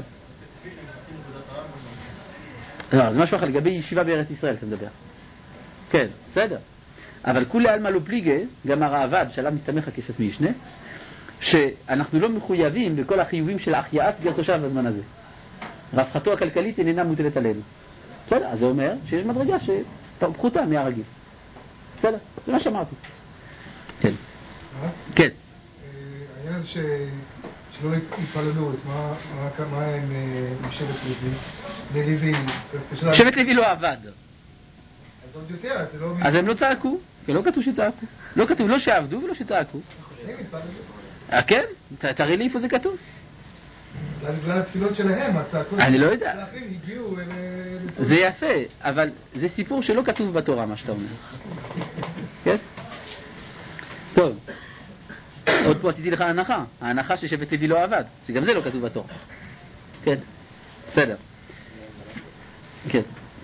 לא, זה משהו אחר, לגבי ישיבה בארץ ישראל אתה מדבר. כן, בסדר. אבל כולי עלמא לא פליגי, גם הראב"ד שעליו מסתמך הכסף משנה, שאנחנו לא מחויבים בכל החיובים של החייאת גר תושב בזמן הזה. רווחתו הכלכלית איננה מוטלת עלינו. בסדר, אז זה אומר שיש מדרגה שפחותה מהרגיל. בסדר, זה מה שאמרתי. כן. כן. העניין הזה שלא יפעלנו, אז מה עם משבט לוי? לוי... משבט לוי לא עבד. אז עוד יותר, אז זה לא... אז הם לא צעקו, כי לא כתוב שצעקו. לא כתוב לא שעבדו ולא שצעקו. כן? תראי לי איפה זה כתוב. בגלל התפילות שלהם, הצעקות... אני לא יודע. הצעקים הגיעו... זה יפה, אבל זה סיפור שלא כתוב בתורה, מה שאתה אומר. כן? טוב. עוד פה עשיתי לך הנחה. ההנחה ששבט לוי לא עבד, שגם זה לא כתוב בתורה. כן? בסדר. כן.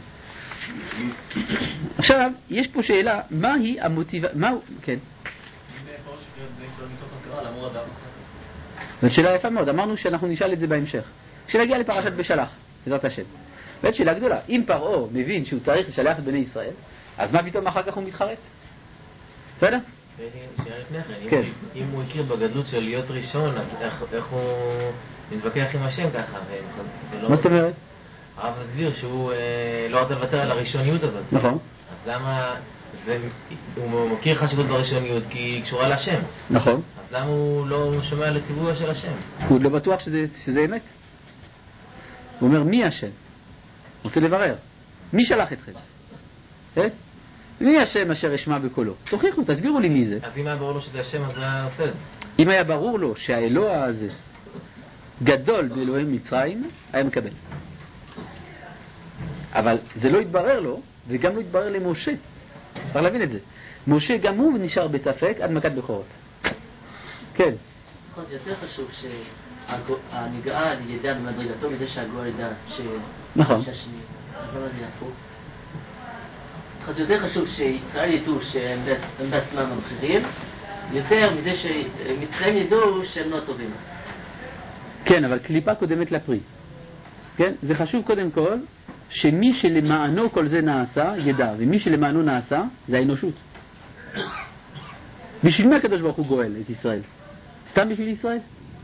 עכשיו, יש פה שאלה, מהי המוטיבה... מהו... כן. זאת שאלה יפה מאוד, אמרנו שאנחנו נשאל את זה בהמשך. כשנגיע לפרשת בשלח, בעזרת השם. זאת שאלה גדולה, אם פרעה מבין שהוא צריך לשלח את בני ישראל, אז מה פתאום אחר כך הוא מתחרט? בסדר? שאלה לפני כן, אם הוא הכיר בגדלות של להיות ראשון, אז איך הוא מתווכח עם השם ככה? מה זאת אומרת? הרב מסביר שהוא לא רוצה לוותר על הראשוניות הזאת. נכון. אז למה... הוא מכיר חשיבות בראשוניות כי היא קשורה להשם. נכון. אז למה הוא לא שומע לציווי של השם? הוא לא בטוח שזה, שזה אמת. הוא אומר, מי השם? הוא רוצה לברר. מי שלח אתכם? כן? מי השם אשר אשמע בקולו? תוכיחו, תסבירו לי מי זה. אז אם היה ברור לו שזה השם, אז הוא היה עושה את זה. אם היה ברור לו שהאלוה הזה גדול באלוהי מצרים, היה מקבל. אבל זה לא התברר לו, וגם לא התברר למשה. צריך להבין את זה. משה גם הוא נשאר בספק עד מכת בכורות. כן. נכון, זה יותר חשוב שהנגאל ידע במדרגתו מזה שהגואל ידע ש... נכון. שהשני. אז למה זה יפוך? אז זה יותר חשוב שישראל ידעו שהם בעצמם המחירים, יותר מזה שמצרים ידעו שהם לא טובים. כן, אבל קליפה קודמת לפרי. כן? זה חשוב קודם כל שמי שלמענו כל זה נעשה ידע, ומי שלמענו נעשה זה האנושות. בשביל מה הקדוש ברוך הוא גואל את ישראל? סתם בשביל ישראל?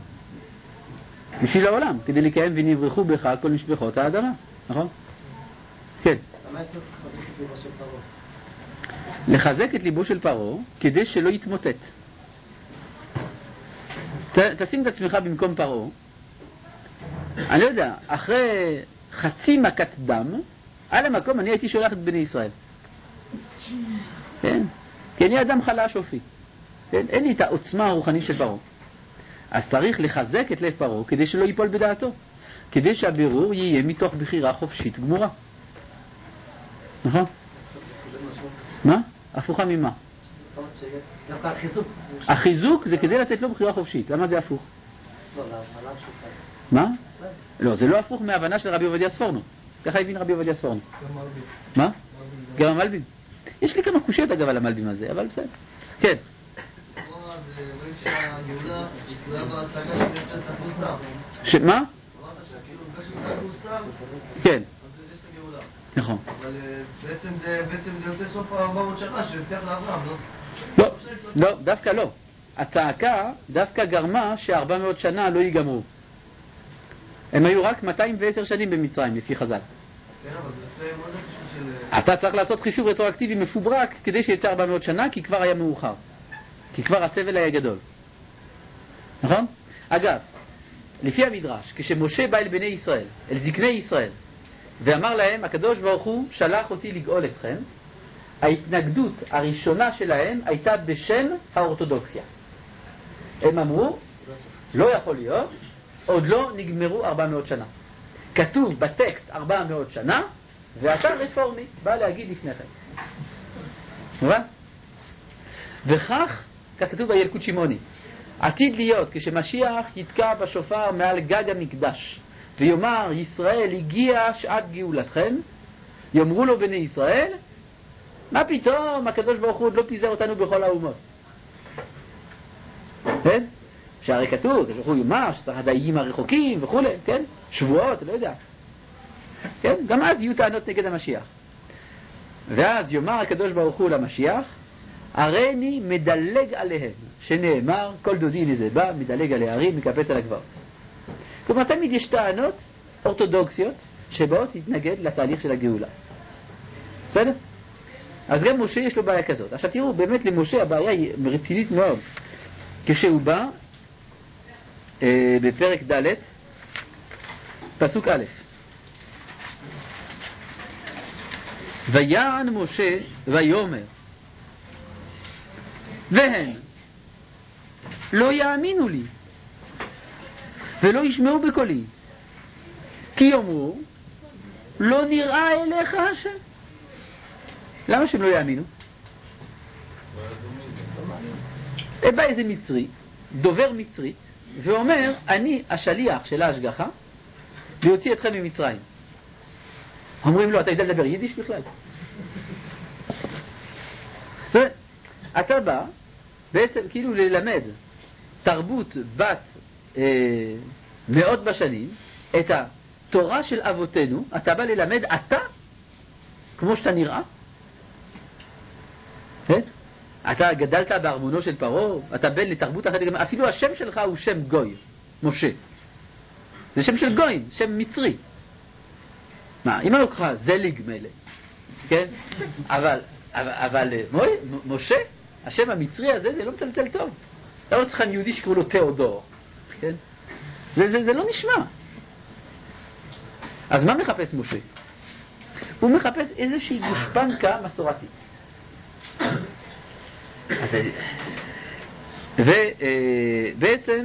בשביל העולם, כדי לקיים ונברחו בך כל משפחות האדמה, נכון? כן. לחזק את ליבו של פרעה כדי שלא יתמוטט. ת, תשים את עצמך במקום פרעה. אני לא יודע, אחרי חצי מכת דם, על המקום אני הייתי שולח את בני ישראל. כן? כי אני אדם חלש אופי. כן? אין לי את העוצמה הרוחנית של פרעה. אז צריך לחזק את לב פרעה כדי שלא ייפול בדעתו. כדי שהבירור יהיה מתוך בחירה חופשית גמורה. נכון? מה? הפוכה ממה? החיזוק זה כדי לתת לו בחירה חופשית. למה זה הפוך? מה? לא, זה לא הפוך מההבנה של רבי עובדיה ספורנו. ככה הבין רבי עובדיה ספורנו. מה? גם המלבים. יש לי כמה קושיות אגב על המלבים הזה, אבל בסדר. כן. שמה? כן. נכון. אבל בעצם זה יוצא סוף ארבע מאות שנה שהבטיח לאברהם, לא? לא, לא, דווקא לא. הצעקה דווקא גרמה ש-ארבע מאות שנה לא ייגמרו. הם היו רק מאתיים ועשר שנים במצרים, לפי חז"ל. כן, אבל זה יוצא מאוד קשור של... אתה צריך לעשות חישוב רטרואקטיבי מפוברק כדי שיצא ארבע מאות שנה, כי כבר היה מאוחר. כי כבר הסבל היה גדול. נכון? אגב, לפי המדרש, כשמשה בא אל בני ישראל, אל זקני ישראל, ואמר להם, הקדוש ברוך הוא שלח אותי לגאול אתכם, ההתנגדות הראשונה שלהם הייתה בשם האורתודוקסיה. הם אמרו, לא יכול להיות, עוד לא נגמרו ארבע מאות שנה. כתוב בטקסט ארבע מאות שנה, ואתה רפורמי, בא להגיד לפניכם. מובן? וכך, כך כתוב בילקוט שמעוני, עתיד להיות כשמשיח יתקע בשופר מעל גג המקדש, ויאמר, ישראל הגיע שעת גאולתכם, יאמרו לו בני ישראל, מה פתאום, הקדוש ברוך הוא עוד לא פיזר אותנו בכל האומות. כן? שהרי כתוב, הקדוש ברוך הוא יאמר, שצריך הדיים הרחוקים וכו', כן? שבועות, לא יודע. כן? גם אז יהיו טענות נגד המשיח. ואז יאמר הקדוש ברוך הוא למשיח, הריני מדלג עליהם, שנאמר, כל דודי הנה זה בא, מדלג על הערים, מקפץ על הגבעות. כלומר, תמיד יש טענות אורתודוקסיות שבאות להתנגד לתהליך של הגאולה. בסדר? אז גם משה יש לו בעיה כזאת. עכשיו תראו, באמת למשה הבעיה היא רצינית מאוד. כשהוא בא, אה, בפרק ד', פסוק א', ויען משה ויאמר, והן לא יאמינו לי ולא ישמעו בקולי, כי יאמרו לא נראה אליך השם. למה שהם לא יאמינו? בא איזה מצרי, דובר מצרית, ואומר, אני השליח של ההשגחה ויוציא אתכם ממצרים. אומרים לו, אתה יודע לדבר יידיש בכלל? זאת אומרת, אתה בא בעצם כאילו ללמד תרבות בת אה, מאות בשנים, את התורה של אבותינו, אתה בא ללמד אתה, כמו שאתה נראה. כן? אתה גדלת בארמונו של פרעה, אתה בן לתרבות אחרת, אפילו השם שלך הוא שם גוי, משה. זה שם של גויים, שם מצרי. מה, אם אני לוקחה זליג מלא, כן? אבל, אבל, אבל משה, השם המצרי הזה, זה לא מצלצל טוב. לא צריכה יהודי שקראו לו תיאודור, כן? זה, זה, זה לא נשמע. אז מה מחפש משה? הוא מחפש איזושהי גושפנקה מסורתית. ובעצם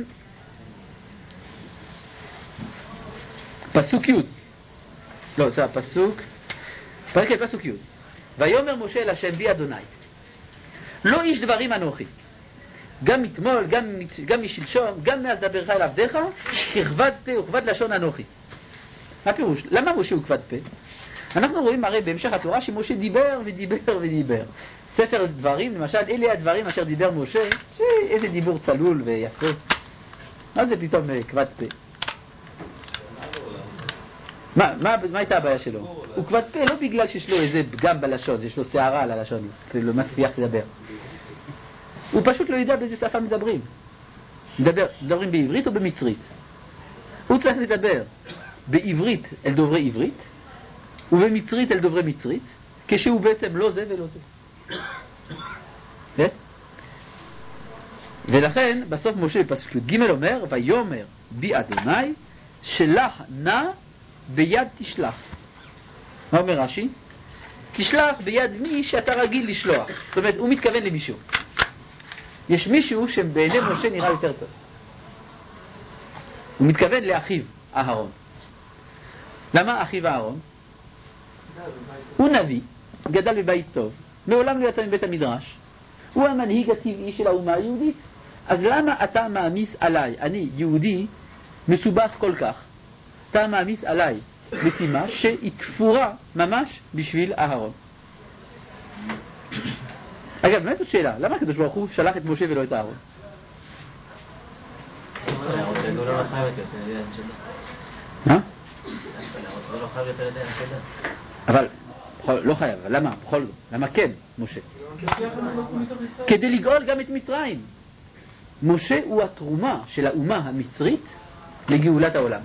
פסוק י' לא, זה הפסוק פרק אל פסוק י' ויאמר משה אל השם בי אדוני לא איש דברים אנוכי גם מתמול, גם, גם משלשום, גם מאז דברך אל עבדיך ככבד פה וכבד לשון אנוכי. מה פירוש? למה משה הוא כבד פה? אנחנו רואים הרי בהמשך התורה שמשה דיבר ודיבר ודיבר. ספר דברים, למשל, אלה הדברים אשר דיבר משה, איזה דיבור צלול ויפה. מה זה פתאום כבד פה? מה, מה, מה הייתה הבעיה שלו? הוא כבד פה לא בגלל שיש לו איזה פגם בלשון, יש לו שערה על הלשון, כאילו לא מצליח לדבר. הוא פשוט לא יודע באיזה שפה מדברים. מדבר, מדברים בעברית או במצרית. הוא צריך לדבר בעברית אל דוברי עברית, ובמצרית אל דוברי מצרית, כשהוא בעצם לא זה ולא זה. ולכן בסוף משה בפסוק י' ג' אומר ויאמר בי אדוני שלח נא ביד תשלח. מה אומר רש"י? תשלח ביד מי שאתה רגיל לשלוח. זאת אומרת, הוא מתכוון למישהו. יש מישהו שבעיני משה נראה יותר טוב. הוא מתכוון לאחיו, אהרון. למה אחיו אהרון? הוא נביא, גדל בבית טוב, מעולם לא יצא מבית המדרש, הוא המנהיג הטבעי של האומה היהודית. אז למה אתה מעמיס עליי, אני יהודי מסובך כל כך, אתה מעמיס עליי משימה שהיא תפורה ממש בשביל אהרון? אגב, באמת זאת שאלה, למה הקדוש ברוך הוא שלח את משה ולא את אהרון? מה? אבל לא חייב, אבל למה? בכל זאת, למה כן משה? כדי לגאול גם את מצרים. משה הוא התרומה של האומה המצרית לגאולת העולם.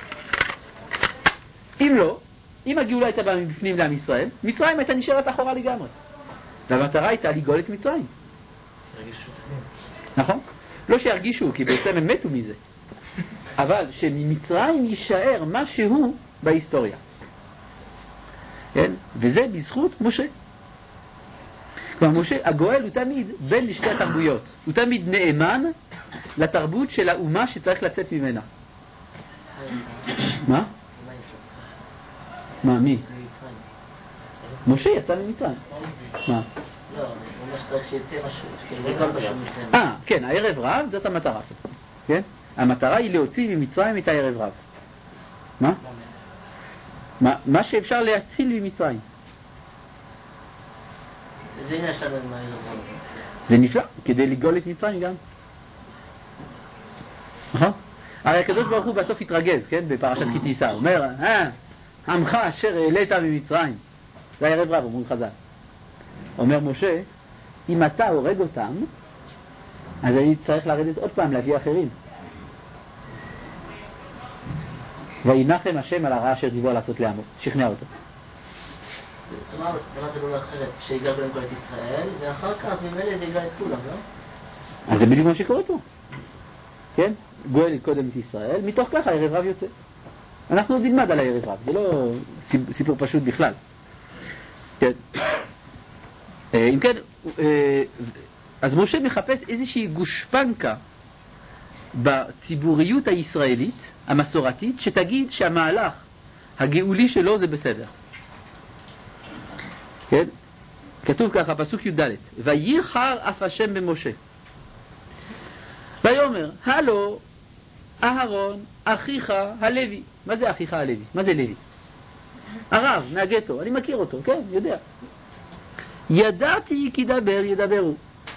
אם לא, אם הגאולה הייתה באה מבפנים לעם ישראל, מצרים הייתה נשארת אחורה לגמרי. והמטרה הייתה לגאול את מצרים. נכון? לא שירגישו, כי בעצם הם מתו מזה. אבל שממצרים יישאר משהו בהיסטוריה. כן? וזה בזכות משה. כלומר, משה, הגואל הוא תמיד בין לשתי התרבויות. הוא תמיד נאמן לתרבות של האומה שצריך לצאת ממנה. מה? מה, מי? משה יצא ממצרים. מה? לא, הוא אומר שצריך שיצא משהו, שכל משהו משלם. אה, כן, הערב רב זאת המטרה. כן? המטרה היא להוציא ממצרים את הערב רב. מה? מה, מה שאפשר להציל ממצרים. זה הנה שלנו עם הערב רב. זה נפלא, כדי לגאול את מצרים גם. נכון? הרי הקדוש ברוך הוא בסוף התרגז, כן? בפרשת כי תישא. הוא אומר, אה, עמך אשר העלית ממצרים. זה הערב רב, אומרים חז"ל. אומר משה, אם אתה הורג אותם, אז אני צריך לרדת עוד פעם להביא אחרים. וינחם השם על הרעה אשר דיבר לעשות לעמו. שכנע אותו. למה זה לא אחרת? שיגאל קודם כל את ישראל, ואחר כך ממילא זה יגאל את כולם, לא? אז זה בדיוק מה שקורה פה. כן? גואל קודם את ישראל, מתוך ככה הערב רב יוצא. אנחנו עוד נלמד על הערב רב, זה לא סיפור פשוט בכלל. כן. אם כן, אז משה מחפש איזושהי גושפנקה בציבוריות הישראלית, המסורתית, שתגיד שהמהלך הגאולי שלו זה בסדר. כן? כתוב ככה, פסוק י"ד, וייחר אף השם במשה. ויאמר, הלו, אהרון, אחיך הלוי. מה זה אחיך הלוי? מה זה לוי? הרב, מהגטו, אני מכיר אותו, כן, יודע. ידעתי כי דבר ידברו.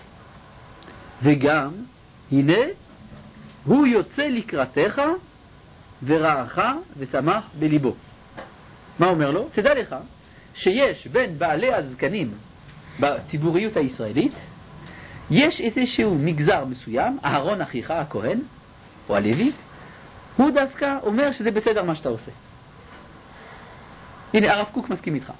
וגם, הנה, הוא יוצא לקראתך ורעך ושמח בליבו. מה אומר לו? תדע לך שיש בין בעלי הזקנים בציבוריות הישראלית, יש איזשהו מגזר מסוים, אהרון אחיך הכהן, או הלוי, הוא דווקא אומר שזה בסדר מה שאתה עושה. הנה, הרב קוק מסכים איתך.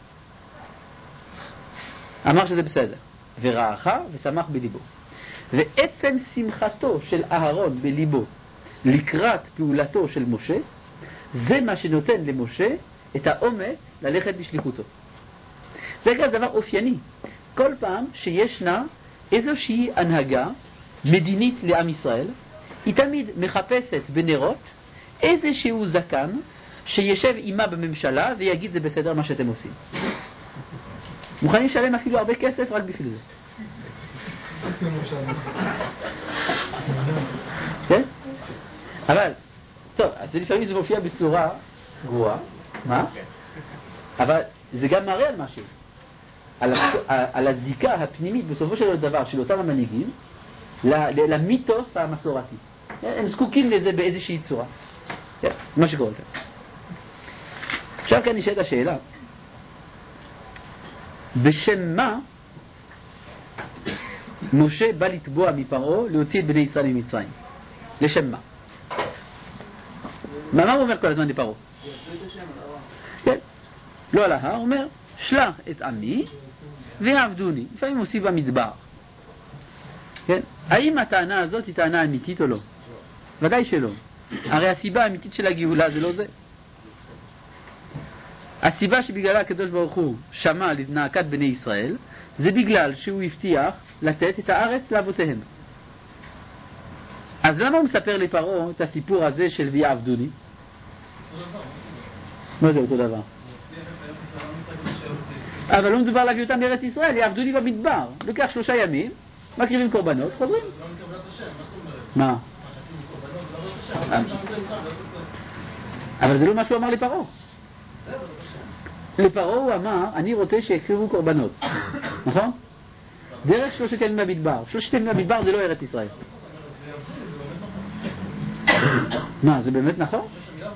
אמר שזה בסדר. ורעך ושמח בליבו. ועצם שמחתו של אהרון בליבו לקראת פעולתו של משה, זה מה שנותן למשה את האומץ ללכת בשליחותו. זה גם דבר אופייני. כל פעם שישנה איזושהי הנהגה מדינית לעם ישראל, היא תמיד מחפשת בנרות איזשהו זקן שישב עימה בממשלה ויגיד זה בסדר מה שאתם עושים. מוכנים לשלם אפילו הרבה כסף רק בשביל זה. כן? אבל, טוב, אז לפעמים זה מופיע בצורה גרועה, מה? אבל זה גם מראה על משהו. על, על הזיקה הפנימית בסופו של דבר של אותם המנהיגים למיתוס המסורתי. הם זקוקים לזה באיזושהי צורה. כן, מה שקורה כאן. עכשיו כאן נשאלת השאלה, בשם מה משה בא לתבוע מפרעה להוציא את בני ישראל ממצרים? לשם מה? מה הוא אומר כל הזמן לפרעה? כן, לא על ההר, הוא אומר שלח את עמי ועבדוני. לפעמים עושים במדבר. כן? האם הטענה הזאת היא טענה אמיתית או לא? ודאי שלא. הרי הסיבה האמיתית של הגאולה זה לא זה. הסיבה שבגללה הקדוש ברוך הוא שמע לנאקת בני ישראל, זה בגלל שהוא הבטיח לתת את הארץ לאבותיהם. אז למה הוא מספר לפרעה את הסיפור הזה של ויעבדוני? מה זה אותו דבר? אבל לא מדובר להביא אותם לארץ ישראל, יעבדוני במדבר. לוקח שלושה ימים, מקריבים קורבנות, חוזרים. מה? אבל זה לא מה שהוא אמר לפרעה. לפרעה הוא אמר, אני רוצה שיקריבו קורבנות. נכון? דרך שלושת ימים במדבר. שלושת ימים במדבר זה לא ארץ ישראל. מה, זה באמת נכון?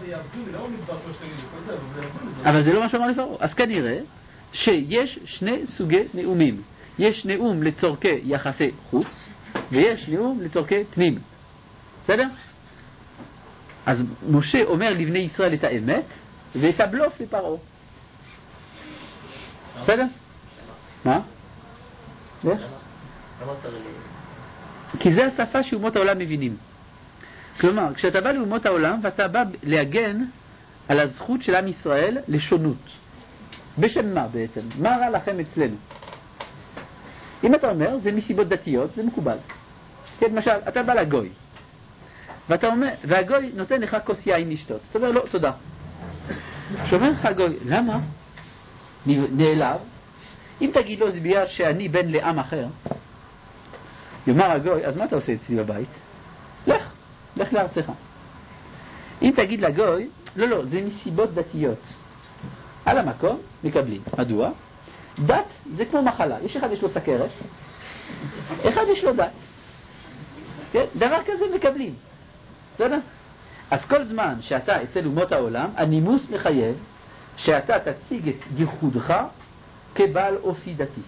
אבל זה לא מה שהוא אמר לפרעה. אז כנראה שיש שני סוגי נאומים. יש נאום לצורכי יחסי חוץ, ויש נאום לצורכי פנים. בסדר? אז משה אומר לבני ישראל את האמת, ואת הבלוף לפרעה. בסדר? מה? איך? כי זה השפה שאומות העולם מבינים. כלומר, כשאתה בא לאומות העולם ואתה בא להגן על הזכות של עם ישראל לשונות. בשם מה בעצם? מה רע לכם אצלנו? אם אתה אומר, זה מסיבות דתיות, זה מקובל. כן, למשל, אתה בא לגוי, ואתה אומר, והגוי נותן לך כוס יין לשתות. אתה אומר, לא, תודה. שאומר לך הגוי, למה? נעלב. אם תגיד לו, זה בגלל שאני בן לעם אחר, יאמר הגוי, אז מה אתה עושה אצלי בבית? לך, לך לארצך. אם תגיד לגוי, לא, לא, זה מסיבות דתיות. על המקום, מקבלים. מדוע? דת זה כמו מחלה. יש אחד יש לו סכרת, אחד יש לו דת. כן? דבר כזה מקבלים. בסדר? אז כל זמן שאתה אצל אומות העולם, הנימוס מחייב שאתה תציג את ייחודך כבעל אופי דתי.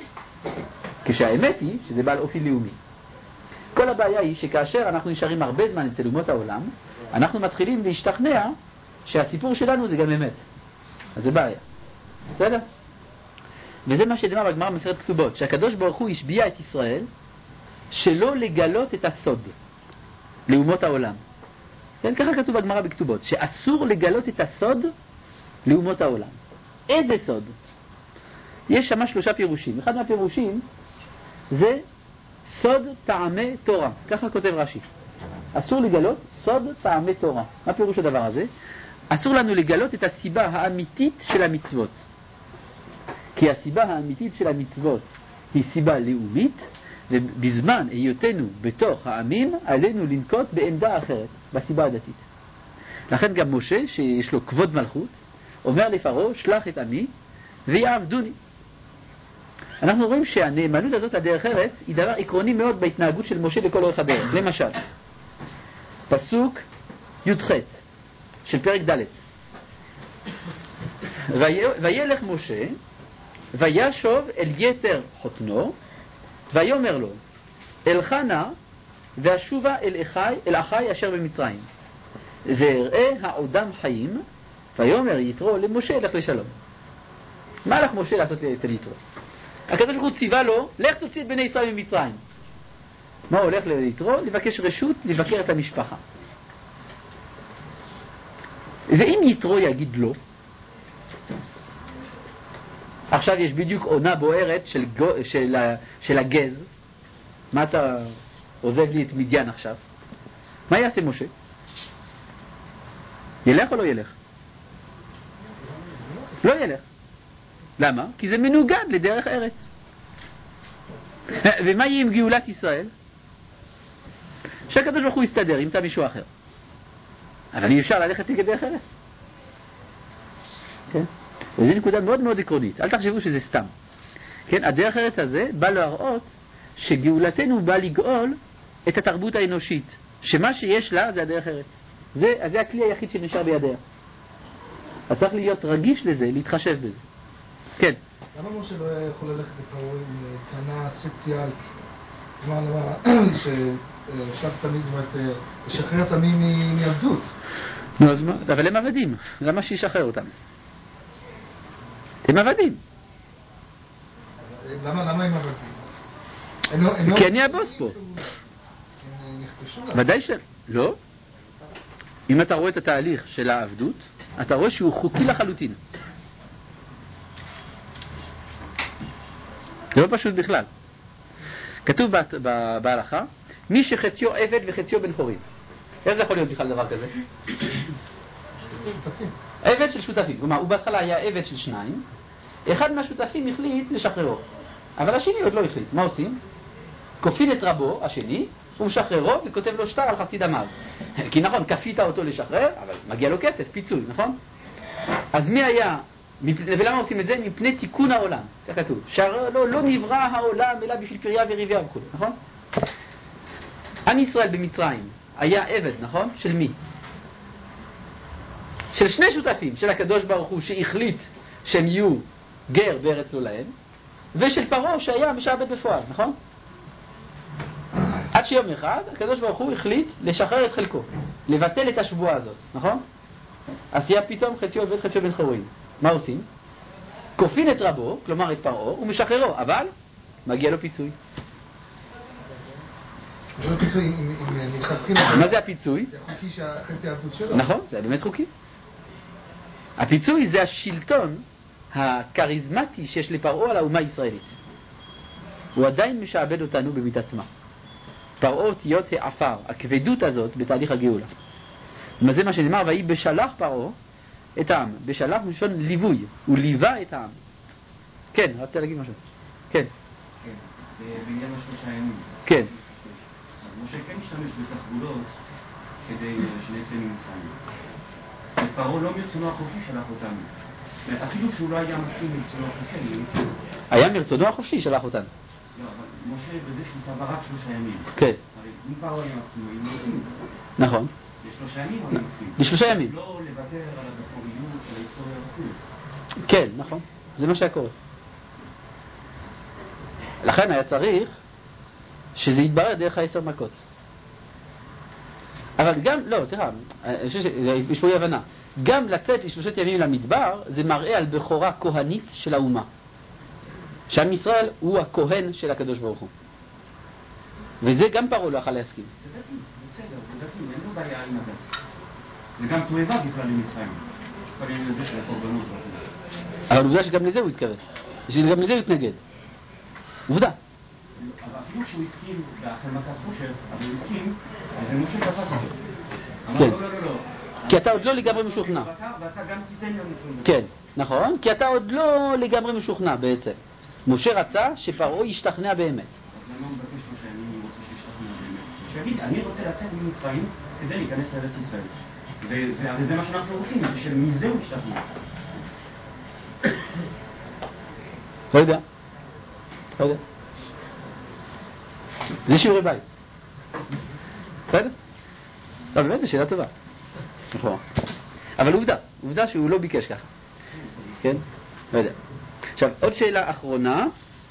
כשהאמת היא שזה בעל אופי לאומי. כל הבעיה היא שכאשר אנחנו נשארים הרבה זמן אצל אומות העולם, אנחנו מתחילים להשתכנע שהסיפור שלנו זה גם אמת. אז זה בעיה. בסדר? וזה מה שנאמר בגמרא במסכת כתובות, שהקדוש ברוך הוא השביע את ישראל שלא לגלות את הסוד לאומות העולם. כן, ככה כתוב בגמרא בכתובות, שאסור לגלות את הסוד לאומות העולם. איזה סוד? יש שם שלושה פירושים. אחד מהפירושים זה סוד טעמי תורה. ככה כותב רש"י. אסור לגלות סוד טעמי תורה. מה פירוש הדבר הזה? אסור לנו לגלות את הסיבה האמיתית של המצוות. כי הסיבה האמיתית של המצוות היא סיבה לאומית, ובזמן היותנו בתוך העמים עלינו לנקוט בעמדה אחרת, בסיבה הדתית. לכן גם משה, שיש לו כבוד מלכות, אומר לפרעה, שלח את עמי ויעבדוני. אנחנו רואים שהנאמנות הזאת לדרך ארץ היא דבר עקרוני מאוד בהתנהגות של משה לכל אורך הדרך. למשל, פסוק י"ח של פרק ד', וילך משה וישוב אל יתר חותנו ויאמר לו, אלך נא ואשובה אל אחי, אל אחי אשר במצרים, ואראה העודם חיים. ויאמר יתרו למשה, לך לשלום. מה הלך משה לעשות אצל יתרו? הקדוש ברוך הוא ציווה לו, לך תוציא את בני ישראל ממצרים. מה הוא הולך ליתרו? לבקש רשות לבקר את המשפחה. ואם יתרו יגיד לא, עכשיו יש בדיוק עונה בוערת של, של, של הגז, מה אתה עוזב לי את מדיין עכשיו? מה יעשה משה? ילך או לא ילך? לא ילך. למה? כי זה מנוגד לדרך ארץ. ומה יהיה עם גאולת ישראל? שהקדוש ברוך הוא יסתדר, ימצא מישהו אחר. אבל אי אפשר ללכת נגד דרך ארץ. כן? וזו נקודה מאוד מאוד עקרונית. אל תחשבו שזה סתם. כן? הדרך ארץ הזה בא להראות שגאולתנו בא לגאול את התרבות האנושית. שמה שיש לה זה הדרך ארץ. זה, זה הכלי היחיד שנשאר בידיה. אז צריך להיות רגיש לזה, להתחשב בזה. כן. למה משה לא יכול ללכת לפרעה עם טענה סוציאלית? כלומר, ששלח את המצוות, לשחרר את עמי מעבדות. נו, אז מה? אבל הם עבדים. למה שישחרר אותם? הם עבדים. למה, למה הם עבדים? כי אני הבוס פה. ודאי ש... לא. אם אתה רואה את התהליך של העבדות, אתה רואה שהוא חוקי לחלוטין. זה לא פשוט בכלל. כתוב בהלכה, מי שחציו עבד וחציו בן חורין. איך זה יכול להיות בכלל דבר כזה? עבד של שותפים. כלומר, הוא בהתחלה היה עבד של שניים, אחד מהשותפים החליט לשחררו, אבל השני עוד לא החליט. מה עושים? כופין את רבו, השני, הוא משחררו וכותב לו שטר על חצי דמיו. כי נכון, כפית אותו לשחרר, אבל מגיע לו כסף, פיצוי, נכון? אז מי היה, ולמה עושים את זה? מפני תיקון העולם, כך כתוב. שלא לא נברא העולם אלא בשביל פריה וריביה וכו', נכון? עם ישראל במצרים היה עבד, נכון? של מי? של שני שותפים, של הקדוש ברוך הוא שהחליט שהם יהיו גר בארץ לא להם, ושל פרעה שהיה משעבד בפועל, נכון? עד שיום אחד הקדוש ברוך הוא החליט לשחרר את חלקו, לבטל את השבועה הזאת, נכון? אז תהיה פתאום חציו עבד חציו בן חורין. מה עושים? כופין את רבו, כלומר את פרעה, ומשחררו, אבל מגיע לו פיצוי. מה זה הפיצוי? זה חוקי שהחצי העבדות שלו. נכון, זה באמת חוקי. הפיצוי זה השלטון הכריזמטי שיש לפרעה על האומה הישראלית. הוא עדיין משעבד אותנו במידת מה. פרעה אותיות העפר, הכבדות הזאת בתהליך הגאולה. וזה מה שנאמר, והיא בשלח פרעה את העם. בשלח מלשון ליווי, הוא ליווה את העם. כן, רצית להגיד משהו. כן. כן, בעניין השלושה ימים. כן. משה כן משתמש בתחבולות כדי שנצא ממצרים. פרעה לא מרצונו החופשי שלח אותנו. אפילו שהוא לא היה מסכים מרצונו החופשי. היה מרצונו החופשי שלח אותנו. לא, אבל משה בזה שהוא טבע רק שלושה ימים. כן. הרי אם פרעה היה מסכים, היינו רוצים. נכון. לשלושה ימים הוא היה מסכים. לשלושה ימים. לא לוותר על הדקוריות, על ההיסטוריה וכו'. כן, נכון. זה מה שהיה קורה. לכן היה צריך שזה יתברר דרך העשר מכות. אבל גם, לא, סליחה, יש פה אי הבנה. גם לצאת לשלושת ימים למדבר, זה מראה על בכורה כהנית של האומה. שעם ישראל הוא הכהן של הקדוש ברוך הוא. וזה גם פרעה לא יכול להסכים. זה דתי, זה בסדר, זה דתי, אין לו בעיה עם הדת. זה גם תועבה בכלל למצרים. כל העניין הזה של הקורבנות. אבל עובדה שגם לזה הוא התכוון. שגם לזה הוא התנגד. עובדה. אבל אפילו כשהוא הסכים באחרי מכת חושך, אבל הוא הסכים, אז משה תפס אותו. כן. אמר, לא, לא, לא. כי אתה עוד לא לגמרי משוכנע. ואתה גם תיתן לנו כלום. כן, נכון, כי אתה עוד לא לגמרי משוכנע בעצם. משה רצה שפרעה ישתכנע באמת. אז אני לא מבקש לו שאני רוצה שישתכנע באמת. שיגיד, אני רוצה לצאת ממצרים כדי להיכנס לארץ ישראל. והרי זה מה שאנחנו רוצים, שמזה הוא ישתכנע. לא יודע. לא יודע. זה שיעורי בית. בסדר? לא, באמת זו שאלה טובה. נכון. אבל עובדה, עובדה שהוא לא ביקש ככה. כן? לא יודע. עכשיו, עוד שאלה אחרונה,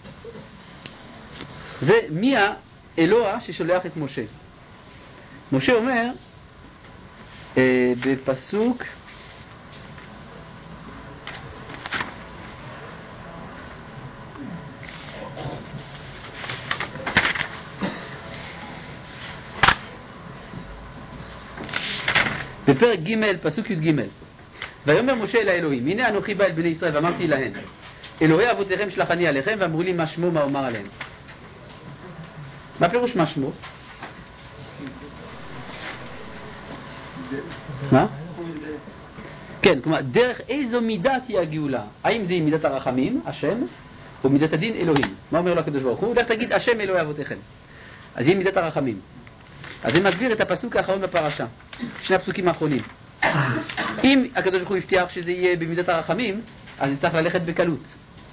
זה מי האלוה ששולח את משה? משה אומר, אה, בפסוק, בפרק ג' פסוק י' ג' ויאמר משה אל האלוהים, הנה אנוכי בא אל בני ישראל ואמרתי להם, אלוהי אבותיכם שלחני עליכם, ואמרו לי מה שמו, מה אומר עליהם. מה פירוש מה שמו? מה? כן, כלומר, דרך איזו מידה תהיה הגאולה? האם זה מידת הרחמים, השם, או מידת הדין, אלוהים? מה אומר לו הקדוש ברוך הוא? לך תגיד, השם אלוהי אבותיכם. אז יהיה מידת הרחמים. אז זה מסביר את הפסוק האחרון בפרשה, שני הפסוקים האחרונים. אם הקדוש ברוך הוא הבטיח שזה יהיה במידת הרחמים, אז זה צריך ללכת בקלות.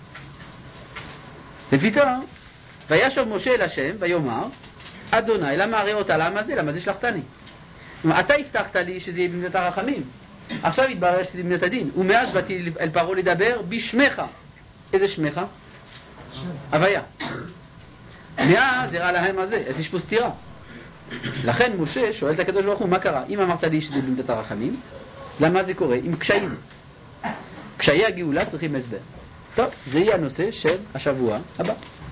ופתאום, וישוב משה אל השם ויאמר, אדוני, למה הרי אותה? למה זה? למה זה שלחתני? כלומר, אתה הבטחת לי שזה יהיה במידת הרחמים. עכשיו התברר שזה במידת הדין. ומאז באתי אל פרעה לדבר בשמך. איזה שמך? הוויה. מאז הראה להם הזה, אז יש פה סתירה. לכן משה שואל את הקדוש ברוך הוא, מה קרה? אם אמרת לי שזה במידת הרחמים, למה זה קורה? עם קשיים. קשיי הגאולה צריכים הסבר. טוב, זה יהיה הנושא של השבוע הבא.